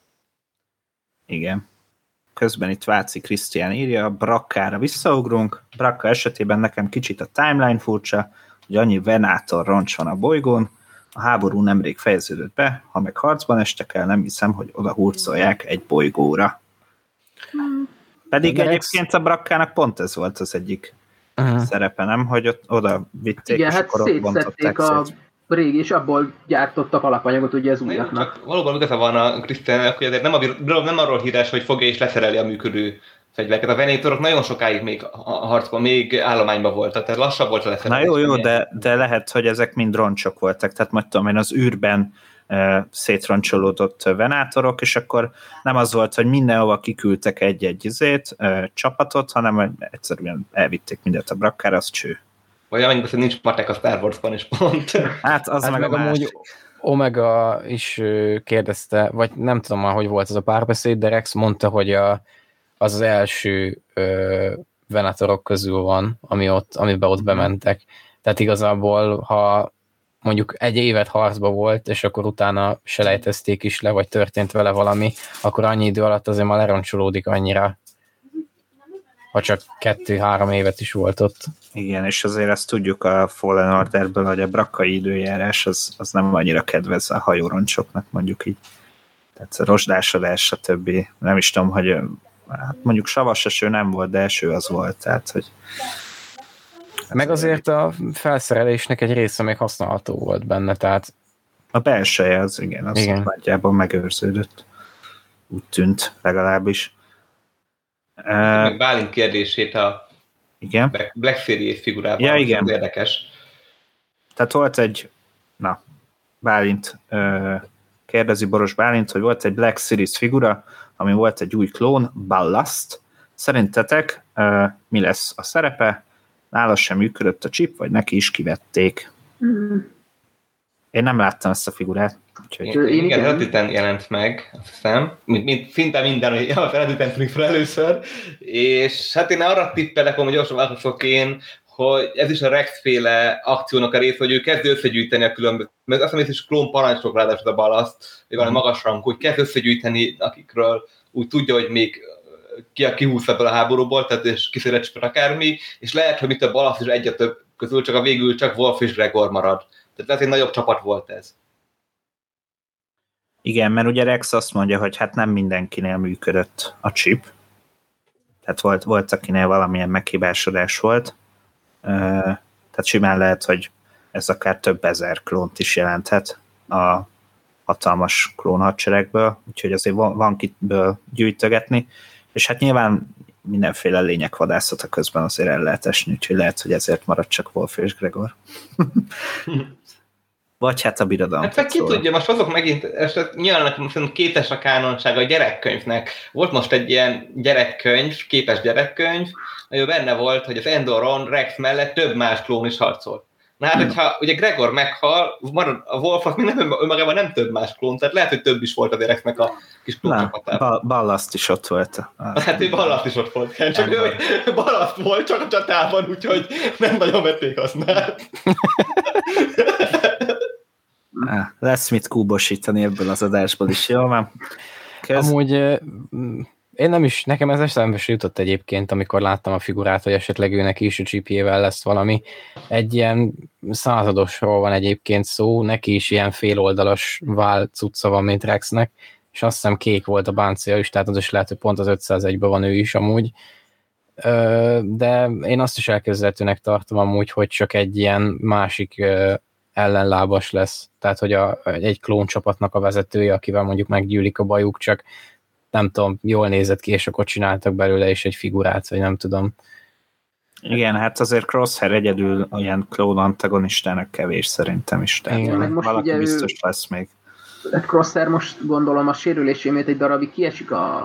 Igen. Közben itt Váci Krisztián írja, Brakkára visszaugrunk. Brakka esetében nekem kicsit a timeline furcsa, hogy annyi venátor roncs van a bolygón, a háború nemrég fejeződött be, ha meg harcban estek el, nem hiszem, hogy oda hurcolják egy bolygóra. Hmm. Pedig de egyébként a Brakkának pont ez volt az egyik uh-huh. szerepe, nem? Hogy ott oda vitték, igen, és hát akkor ott bontották a szét. Régi, és abból gyártottak alapanyagot ugye az újaknak. Valóban igaza van a Krisztiának, hogy azért nem, a, nem arról híres, hogy fogja és leszereli a működő fegyvereket. A venétorok nagyon sokáig még a harcban, még állományban voltak, tehát lassabb volt a leszerelés. Na jó, jó, de, de lehet, hogy ezek mind roncsok voltak, tehát majd tudom én, az űrben uh, szétroncsolódott venátorok, és akkor nem az volt, hogy mindenhova kiküldtek egy-egy izét, uh, csapatot, hanem egyszerűen elvitték mindent a Brakkára, az cső. Vagy amennyit, hogy nincs matek a Star Wars-ban is pont. Hát az hát meg, meg a másik. Omega is kérdezte, vagy nem tudom már, hogy volt az a párbeszéd, de Rex mondta, hogy a, az az első ö, venátorok közül van, ami ott, amiben ott bementek. Tehát igazából, ha mondjuk egy évet harcba volt, és akkor utána selejtezték is le, vagy történt vele valami, akkor annyi idő alatt azért már leroncsolódik annyira, ha csak kettő-három évet is volt ott. Igen, és azért azt tudjuk a Fallen Orderből, hogy a brakkai időjárás az, az nem annyira kedvez a hajóroncsoknak, mondjuk így. Tehát a rozsdásodás, stb. Nem is tudom, hogy hát mondjuk savas eső nem volt, de eső az volt, tehát hogy... Meg azért a felszerelésnek egy része még használható volt benne, tehát... A belseje az, igen, az igen. Nagyjából megőrződött. Úgy tűnt legalábbis. Meg Bálint kérdését a igen? Black Series figurában, ja, igen. Az érdekes. Tehát volt egy, na, Bálint, kérdezi Boros Bálint, hogy volt egy Black Series figura, ami volt egy új klón, Ballast. Szerintetek mi lesz a szerepe? Nála sem működött a chip, vagy neki is kivették? Mm. Én nem láttam ezt a figurát. Úgyhogy... Én, igen, eredetiben jelent meg, azt hiszem, mint, mint szinte minden, hogy az eredetiben tűnik fel először, és hát én arra tippelek, hogy gyorsan változok én, hogy ez is a Rex-féle akciónak a része, hogy ő kezd összegyűjteni a különböző, mert azt hiszem, hogy klón parancsok ráadásul a Ballast, vagy valami magas rangú, hogy kezd összegyűjteni, akikről úgy tudja, hogy még ki a kihúz ebből a háborúból, tehát és kiszérecsül akármi, és lehet, hogy mit a Ballast is egyre több közül, csak a végül csak Wolf és Gregor marad. Tehát ez egy nagyobb csapat volt ez. Igen, mert ugye Rex azt mondja, hogy hát nem mindenkinél működött a chip. Tehát volt, volt akinél valamilyen meghibásodás volt. Tehát simán lehet, hogy ez akár több ezer klónt is jelenthet a hatalmas klónhadseregből, úgyhogy azért van, van kitből gyűjtögetni, és hát nyilván mindenféle lényegvadászat a közben azért el lehet esni, úgyhogy lehet, hogy ezért marad csak Wolf és Gregor. Vagy hát a birodalom. Hát ki tudja, most azok megint, nyilván kétes a kánonsága a gyerekkönyvnek. Volt most egy ilyen gyerekkönyv, képes gyerekkönyv, amiben benne volt, hogy az Endoron Rex mellett több más klón is harcolt. Na hát, hogyha ugye Gregor meghal, marad a Wolf, még nem önmagában nem több más klón, tehát lehet, hogy több is volt az Rexnek a kis klóncsapatában. Ba- Ballast is ott volt. Hát ő Ballast is ott volt, csak ő Ballast volt csak a csatában, úgyhogy nem nagyon vették használt. Lesz mit kúbosítani ebből az adásból is, jól van? Köz... Amúgy én nem is, nekem ez eszembe se jutott egyébként, amikor láttam a figurát, hogy esetleg őnek is a gé pé á-vel lesz valami. Egy ilyen századosról van egyébként szó, neki is ilyen féloldalas vál cucca van, mint Rexnek, és azt hiszem kék volt a báncia is, tehát az is lehet, hogy pont az ötszázegyben van ő is amúgy. De én azt is elképzelhetőnek tartom amúgy, hogy csak egy ilyen másik ellenlábas lesz, tehát hogy a, egy klóncsapatnak a vezetője, akivel mondjuk meggyűlik a bajuk, csak nem tudom, jól nézett ki, és akkor csináltak belőle is egy figurát, vagy nem tudom. Igen, hát azért Crosshair egyedül olyan klón antagonistának kevés szerintem is, tehát igen, valaki biztos ő, lesz még. Crosshair most gondolom a sérülésémét egy darabig kiesik a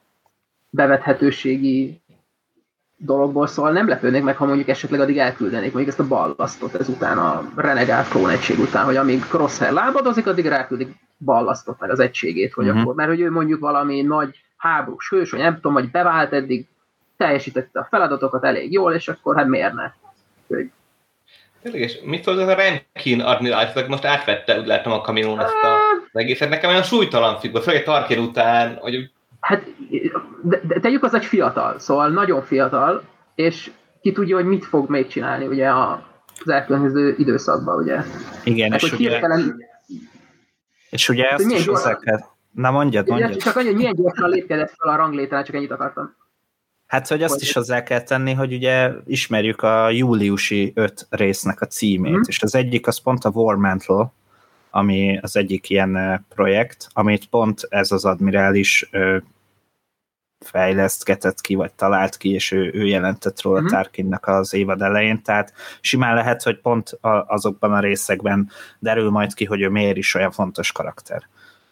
bevethetőségi dologból, szóval nem lepődnék meg, ha mondjuk esetleg addig elküldenék mondjuk ezt a ballasztot ezután a renegált klón egység után, hogy amíg Crosshair lábadozik, addig ráküldik ballasztot meg az egységét, hogy uh-huh. akkor, mert hogy ő mondjuk valami nagy háborús hős, vagy nem tudom, hogy bevált eddig, teljesítette a feladatokat elég jól, és akkor hát miért ne? Hogy... És mit szól az a Rankin admirális, most átvette, úgy láttam a Kamilón ezt az egészet, nekem olyan súlytalan figura, főleg Tarkin után, hogy... Hát, de, de tegyük az egy fiatal, szóval nagyon fiatal, és ki tudja, hogy mit fog még csinálni ugye a, az elkövetkező időszakban, ugye. Igen, hát, és ugye... Hirtelen... És ugye ezt is hozzá kell... Na mondjad, mondjad. Csak annyi, hogy milyen gyorsan lépkedett fel a ranglétrán, csak ennyit akartam. Hát, hogy azt is hozzá kell tenni, hogy ugye ismerjük a júliusi öt résznek a címét, mm. és az egyik az pont a War Mantle, ami az egyik ilyen projekt, amit pont ez az admirális ö, fejlesztgetett ki, vagy talált ki, és ő, ő jelentett róla mm. Tarkinnak az évad elején, tehát simán lehet, hogy pont a, azokban a részekben derül majd ki, hogy ő miért is olyan fontos karakter.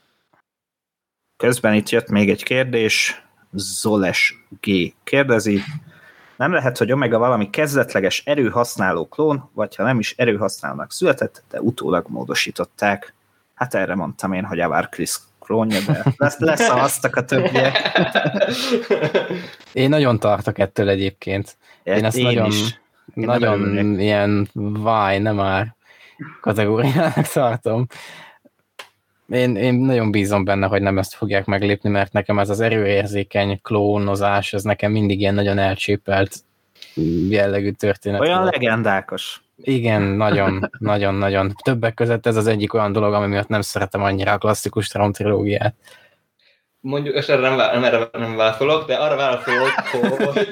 Közben itt jött még egy kérdés, Zoles G. kérdezi, nem lehet, hogy Omega valami kezdetleges erőhasználó klón, vagy ha nem is erőhasználónak született, de utólag módosították. Hát erre mondtam én, hogy Avar Krisz klónja, de lesz, leszavaztak a többiek. Én nagyon tartok ettől egyébként. Én, én ezt én nagyon, is. Én nagyon ilyen váj, nem már kategóriának tartom. Én, én nagyon bízom benne, hogy nem ezt fogják meglépni, mert nekem ez az erőérzékeny klónozás, ez nekem mindig ilyen nagyon elcsépelt jellegű történet. Olyan volt. Legendákos. Igen, nagyon, nagyon, nagyon. Többek között ez az egyik olyan dolog, ami miatt nem szeretem annyira a klasszikus Tron trilógiát. Mondjuk, és erre nem, nem, erre nem válaszolok, de arra válaszolok, hogy...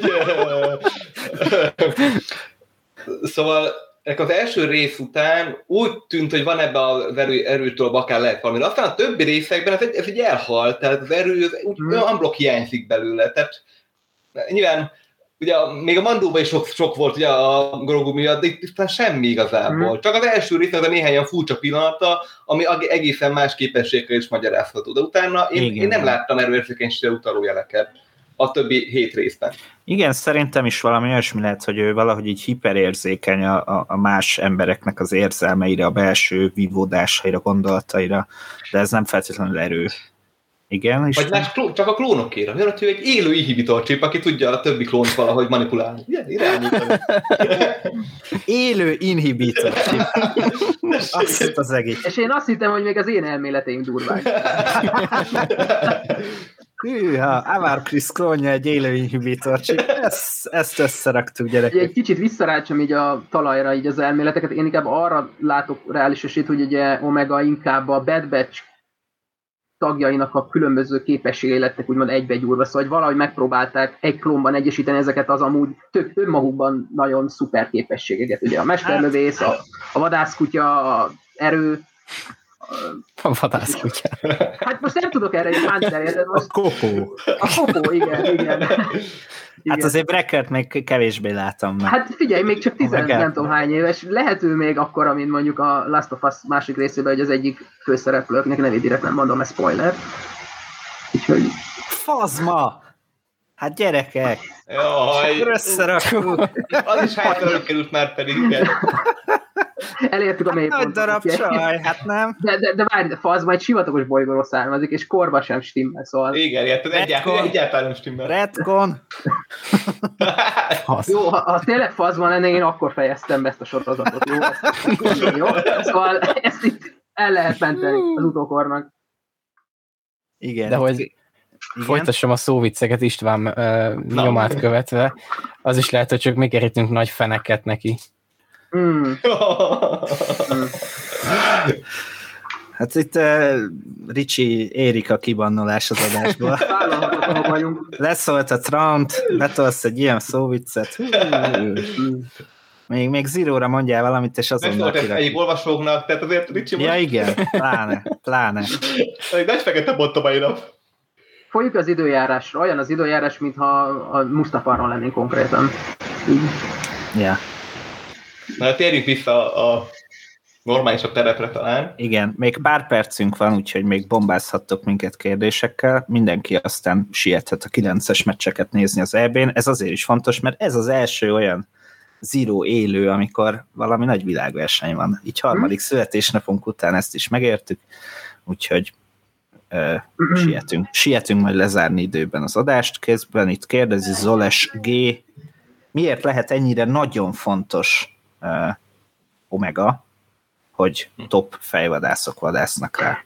szóval az első rész után úgy tűnt, hogy van ebbe az erő, erőtől akár lehet valami. Aztán a többi részekben ez egy, ez egy elhalt, tehát az erő úgy hmm. unblock hiányzik belőle. Tehát nyilván ugye még a Mandóban is sok, sok volt ugye a Grogu miatt, de itt aztán semmi igazából. Hmm. Csak az első részben az a néhány furcsa pillanata, ami egészen más képességgel is magyarázható. De utána én, én nem láttam erőérzékenységre utaló jeleket a többi hét részben. Igen, szerintem is valami olyasmi lehet, hogy ő valahogy így hiperérzékeny a, a, a más embereknek az érzelmeire, a belső vívódásaira, gondolataira, de ez nem feltétlenül erő. Igen, és... Vagy más klón, csak a klónokére. Olyan, hogy ő egy élő inhibitorcsip, aki tudja a többi klónt valahogy manipulálni. Ilyen irányítani. Élő inhibitorcsip. Azt az egész. És én azt hittem, hogy még az én elméleteim durvák. Hűha, Avar Krisz klónja egy élő inhibitorcsip. Ezt, ezt összeraktuk, gyerekek. Egy kicsit visszarácsam így a talajra így az elméleteket. Én inkább arra látok reális esélyt, hogy ugye Omega inkább a Bad Batch tagjainak a különböző képességei lettek úgymond egybegyúrva, szóval hogy valahogy megpróbálták egy klónban egyesíteni ezeket az amúgy tök önmagukban nagyon szuper képességeket. Ugye a mesterlövész, a, a vadászkutya, a erő, a vadászkutya. Hát most nem tudok erre egy hánterjedet. A kopó. A kopó, igen, igen. Hát azért Breckert még kevésbé látom meg. Hát figyelj, még csak tizen, nem tudom hány éves. Lehet ő még akkora, mint mondjuk a Last of Us másik részében, hogy az egyik főszereplőknek nevét direkt nem mondom, ez spoiler. Úgyhogy... Fazma! Hát gyerekek! Jaj! Összerakjuk! Az is hátra került már pedig, igen. Elértük a mélypontot. Nagy darab csaj, hát nem? De, de, de várj, de Fazma egy sivatagos bolygóról származik, és korba sem stimmel, szóval... Igen, érted, egyáltalán, egyáltalán nem stimmel. Retcon! Jó, ha, ha tényleg Fazma lenne, én akkor fejeztem be ezt a sorozatot, jó? Ezt, jó? Szóval ezt itt el lehet menteni az utókornak. Igen. De hogy igen? Folytassam a szóvicceket István uh, nyomát követve, az is lehet, hogy csak mi kerítünk nagy feneket neki. Mm. mm. Hát itt uh, Ricsi érik a kibannolás az adásból. Leszólt a Trump, betolsz egy ilyen szóviccet. Még, még Zero-ra mondjál valamit, és azonnal kirakjuk. Egyik olvasóknak, tehát azért Ricsi most... Ja igen, pláne, pláne. Egy nagy fekete bot a mai nap. Folyjuk az időjárásra, olyan az időjárás, mintha a Mustafarron lennénk konkrétan. Így. Ja. Na, térjünk vissza a normálisabb terepre talán. Igen, még pár percünk van, úgyhogy még bombázhattok minket kérdésekkel. Mindenki aztán siethet a kilences meccseket nézni az é bén. Ez azért is fontos, mert ez az első olyan Zero élő, amikor valami nagy világverseny van. Így harmadik hmm. születésnapunk után ezt is megértük, úgyhogy uh, sietünk. Sietünk majd lezárni időben az adást. Közben itt kérdezi Zoles G. Miért lehet ennyire nagyon fontos uh, Omega, hogy top fejvadászok vadásznak rá?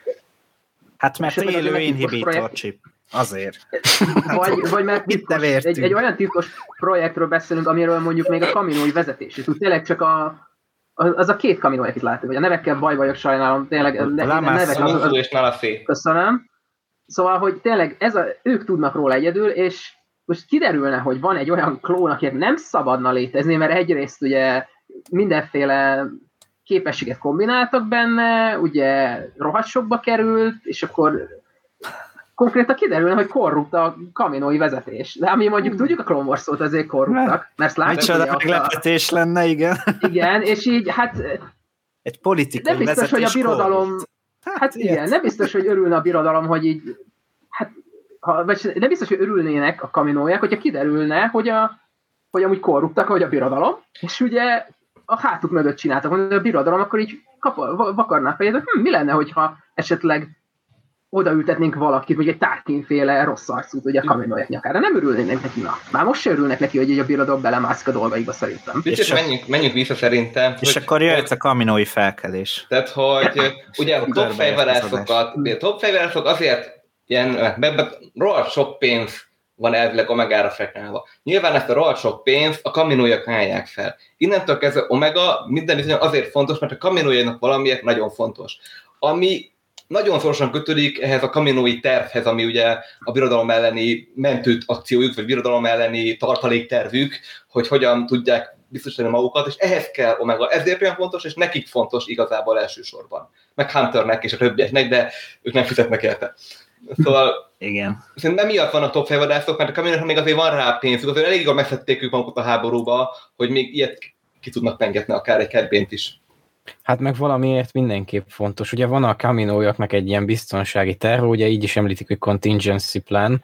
Hát mert élő inhibitor chip. Azért. Vagy, vagy mert titkos, egy, egy olyan titkos projektről beszélünk, amiről mondjuk még a kaminói vezetés. És tényleg csak a, az a két kaminó, akit látok, vagy a nevekkel baj vagyok, sajnálom. Tényleg a nevek az, az, és Nalafé. Köszönöm. Szóval, hogy tényleg ez a, ők tudnak róla egyedül, és most kiderülne, hogy van egy olyan klón, akinek nem szabadna létezni, mert egyrészt ugye mindenféle képességet kombináltak benne, ugye rohadt sokba került, és akkor konkrétan kiderülne, hogy korrupt a kaminói vezetés. De ami mondjuk tudjuk, a Clone Wars szót azért korruptak, mert látjuk, micsoda meglepetés a... lenne, igen. Igen, és így, hát... Egy politikai nem biztos, hogy a birodalom... korrupt. Hát, hát igen, nem biztos, hogy örülne a birodalom, hogy így... Hát, ha, vagy nem biztos, hogy örülnének a kaminóják, hogyha kiderülne, hogy, a, hogy amúgy korruptak, hogy a birodalom, és ugye a hátuk mögött csináltak, hogy a birodalom akkor így kap, vakarná fejét, hogy hm, mi lenne, hogyha esetleg odaültetnénk valakit, vagy egy Tarkin-féle rossz arcút, ugye a kaminóják nyakára. Nem örülnének neki, na. Már most se örülnek neki, hogy így a birodalom belemászk a dolgaikba szerintem. És menjünk, menjünk vissza szerintem. És hogy, akkor jöhet a kaminói felkelés. Tehát, hogy ugye a top fejvarászokat, a top fejvarászok azért ilyen, rohadt sok pénz van elvileg Omegára feknálva. Nyilván ezt a rohadt sok pénzt a kaminóiak állják fel. Innentől kezdve Omega minden bizony azért fontos, mert a kaminóiaknak valamiért nagyon fontos. Ami nagyon szorosan kötődik ehhez a kaminói tervhez, ami ugye a birodalom elleni mentőt akciójuk, vagy birodalom elleni tartaléktervük, hogy hogyan tudják biztosítani magukat, és ehhez kell Omega. Ezért olyan fontos, és nekik fontos igazából elsősorban. Meg Hunternek és a többieknek, de ők nem fizetnek érte. Szóval igen. Szerintem miatt van a top fejvadászok, mert a kaminóknak még azért van rá pénzük, azért elég jól megszedték ők magukat a háborúba, hogy még ilyet ki tudnak pengetni, akár egy kedvényt is. Hát meg valamiért mindenképp fontos. Ugye van a kaminójaknak egy ilyen biztonsági terv, ugye így is említik, hogy contingency plan,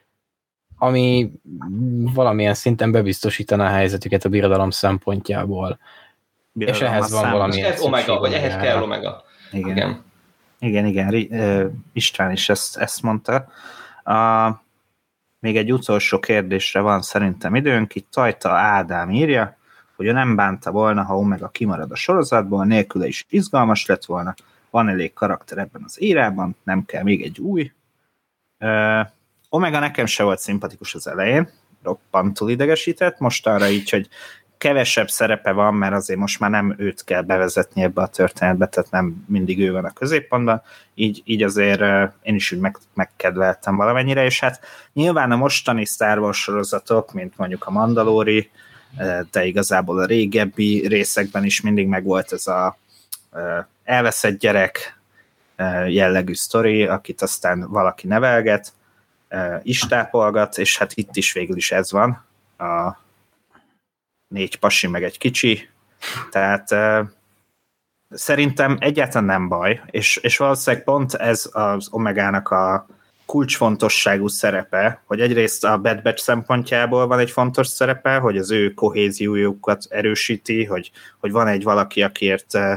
ami valamilyen szinten bebiztosítaná a helyzetüket a birodalom szempontjából. Birodalom és ehhez van valamilyen ez Omega, vagy ehhez kell Omega. Igen. Igen. Igen, igen, István is ezt, ezt mondta. A, még egy utolsó kérdésre van szerintem időnk. Itt Tajta Ádám írja, hogy ő nem bánta volna, ha Omega kimarad a sorozatból, nélküle is izgalmas lett volna, van elég karakter ebben az érában, nem kell még egy új. Uh, Omega nekem se volt szimpatikus az elején, roppantul idegesített, most arra így, hogy kevesebb szerepe van, mert azért most már nem őt kell bevezetni ebbe a történetbe, tehát nem mindig ő van a középpontban, így, így azért én is úgy meg, megkedveltem valamennyire, és hát nyilván a mostani Star Wars sorozatok, mint mondjuk a Mandalori, de igazából a régebbi részekben is mindig megvolt ez a elveszett gyerek jellegű sztori, akit aztán valaki nevelget, is tápolgat, és hát itt is végül is ez van, a négy pasi meg egy kicsi, tehát uh, szerintem egyáltalán nem baj, és, és valószínűleg pont ez az Omegának a kulcsfontosságú szerepe, hogy egyrészt a Bad Batch szempontjából van egy fontos szerepe, hogy az ő kohéziójukat erősíti, hogy, hogy van egy valaki, akiért uh,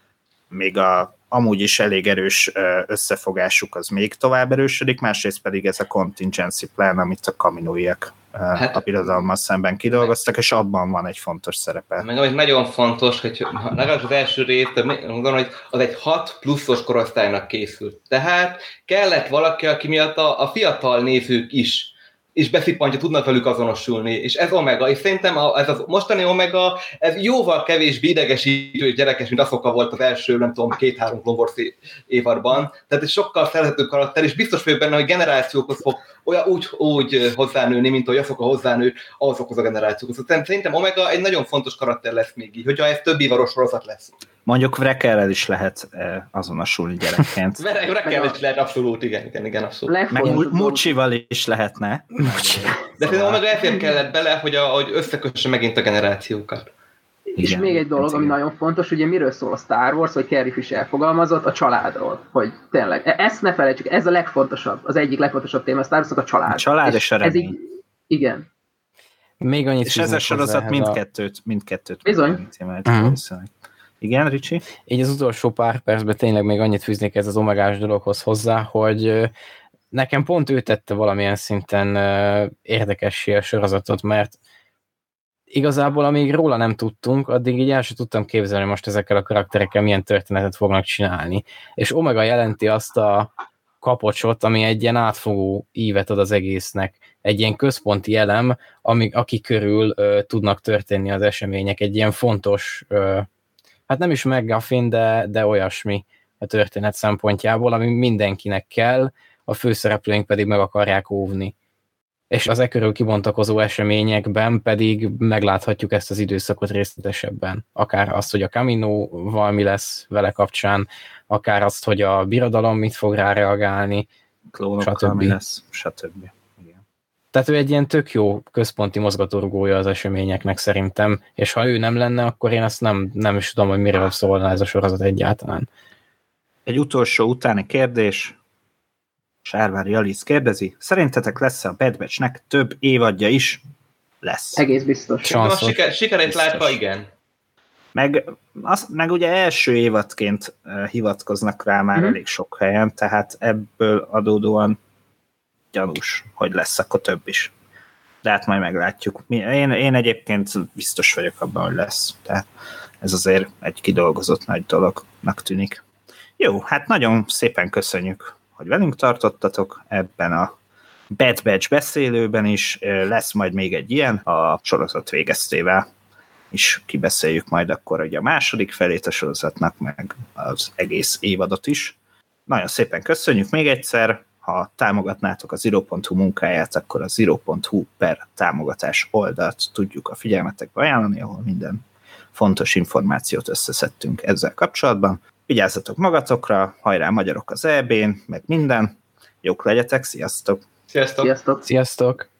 még a amúgy is elég erős összefogásuk az még tovább erősödik, másrészt pedig ez a contingency plan, amit a kaminóiak hát, a birodalommal szemben kidolgoztak, és abban van egy fontos szerepe. Meg ami nagyon fontos, hogy legalább az első rész, mondom, hogy az egy hat pluszos korosztálynak készült. Tehát kellett valaki, aki miatt a, a fiatal nézők is és beszippantja, tudnak velük azonosulni, és ez Omega, és szerintem a, ez a mostani Omega, ez jóval kevésbé idegesítő és gyerekes, mint Ahsoka volt az első, nem tudom, két-három Clone Wars évadban, tehát ez sokkal szerethető karakter, és biztos vagyok benne, hogy generációkhoz fog olyan úgy, úgy hozzánőni, mint ahogy Ahsoka hozzánőtt azokhoz a generációkhoz. Szerintem Omega egy nagyon fontos karakter lesz még így, hogyha ez több évaros sorozat lesz. Mondjuk Wreckerrel is lehet azonosulni gyerekként. Wreckerrel is lehet, abszolút, igen, igen, igen abszolút. Meg Mucsival is lehetne. De szerintem Omega ezért kellett bele, hogy, a, hogy összekösse megint a generációkat. És igen, még egy dolog, ami nagyon fontos, ugye miről szól a Star Wars, hogy Carrie Fisher fogalmazott, a családról, hogy tényleg, ezt ne felejtsük, ez a legfontosabb, az egyik legfontosabb téma a Star Wars, a család. A család és, és a remény. Így, igen. Még annyit és ez a sorozat mindkettőt, mindkettőt. Bizony. Uh-huh. Igen, Ricsi? Így az utolsó pár percben tényleg még annyit fűznék ez az omegás dologhoz hozzá, hogy nekem pont ő tette valamilyen szinten érdekessé a sorozatot, mert igazából amíg róla nem tudtunk, addig így el sem tudtam képzelni most ezekkel a karakterekkel milyen történetet fognak csinálni. És Omega jelenti azt a kapocsot, ami egy ilyen átfogó ívet ad az egésznek. Egy ilyen központi elem, ami, aki körül ö, tudnak történni az események. Egy ilyen fontos, ö, hát nem is McGuffin, de, de olyasmi a történet szempontjából, ami mindenkinek kell, a főszereplőink pedig meg akarják óvni. És az e körül kibontakozó eseményekben pedig megláthatjuk ezt az időszakot részletesebben. Akár azt, hogy a Kaminoval mi lesz vele kapcsán, akár azt, hogy a birodalom mit fog rá reagálni, klónokkal mi lesz, stb. Igen. Tehát ő egy ilyen tök jó központi mozgatórugója az eseményeknek szerintem, és ha ő nem lenne, akkor én azt nem, nem is tudom, hogy miről szólna ez a sorozat egyáltalán. Egy utolsó utáni kérdés. Sárvári Alice kérdezi, szerintetek lesz a Bad Batchnek több évadja is? Lesz. Egész biztos. A siker, sikerét látva, igen. Meg, az, meg ugye első évadként uh, hivatkoznak rá már mm-hmm. elég sok helyen, tehát ebből adódóan gyanús, hogy lesz akkor több is. De hát majd meglátjuk. Én, én egyébként biztos vagyok abban, hogy lesz. Tehát ez azért egy kidolgozott nagy dolognak tűnik. Jó, hát nagyon szépen köszönjük, hogy velünk tartottatok ebben a Bad Batch beszélőben is. Lesz majd még egy ilyen, a sorozat végeztével is kibeszéljük majd akkor ugye a második felét a sorozatnak, meg az egész évadot is. Nagyon szépen köszönjük még egyszer, ha támogatnátok a zero pont hu munkáját, akkor a zero pont hu per támogatás oldalt tudjuk a figyelmetekbe ajánlani, ahol minden fontos információt összeszedtünk ezzel kapcsolatban. Vigyázzatok magatokra, hajrá magyarok az é bén, meg minden. Jók legyetek, sziasztok! Sziasztok! Sziasztok! Sziasztok.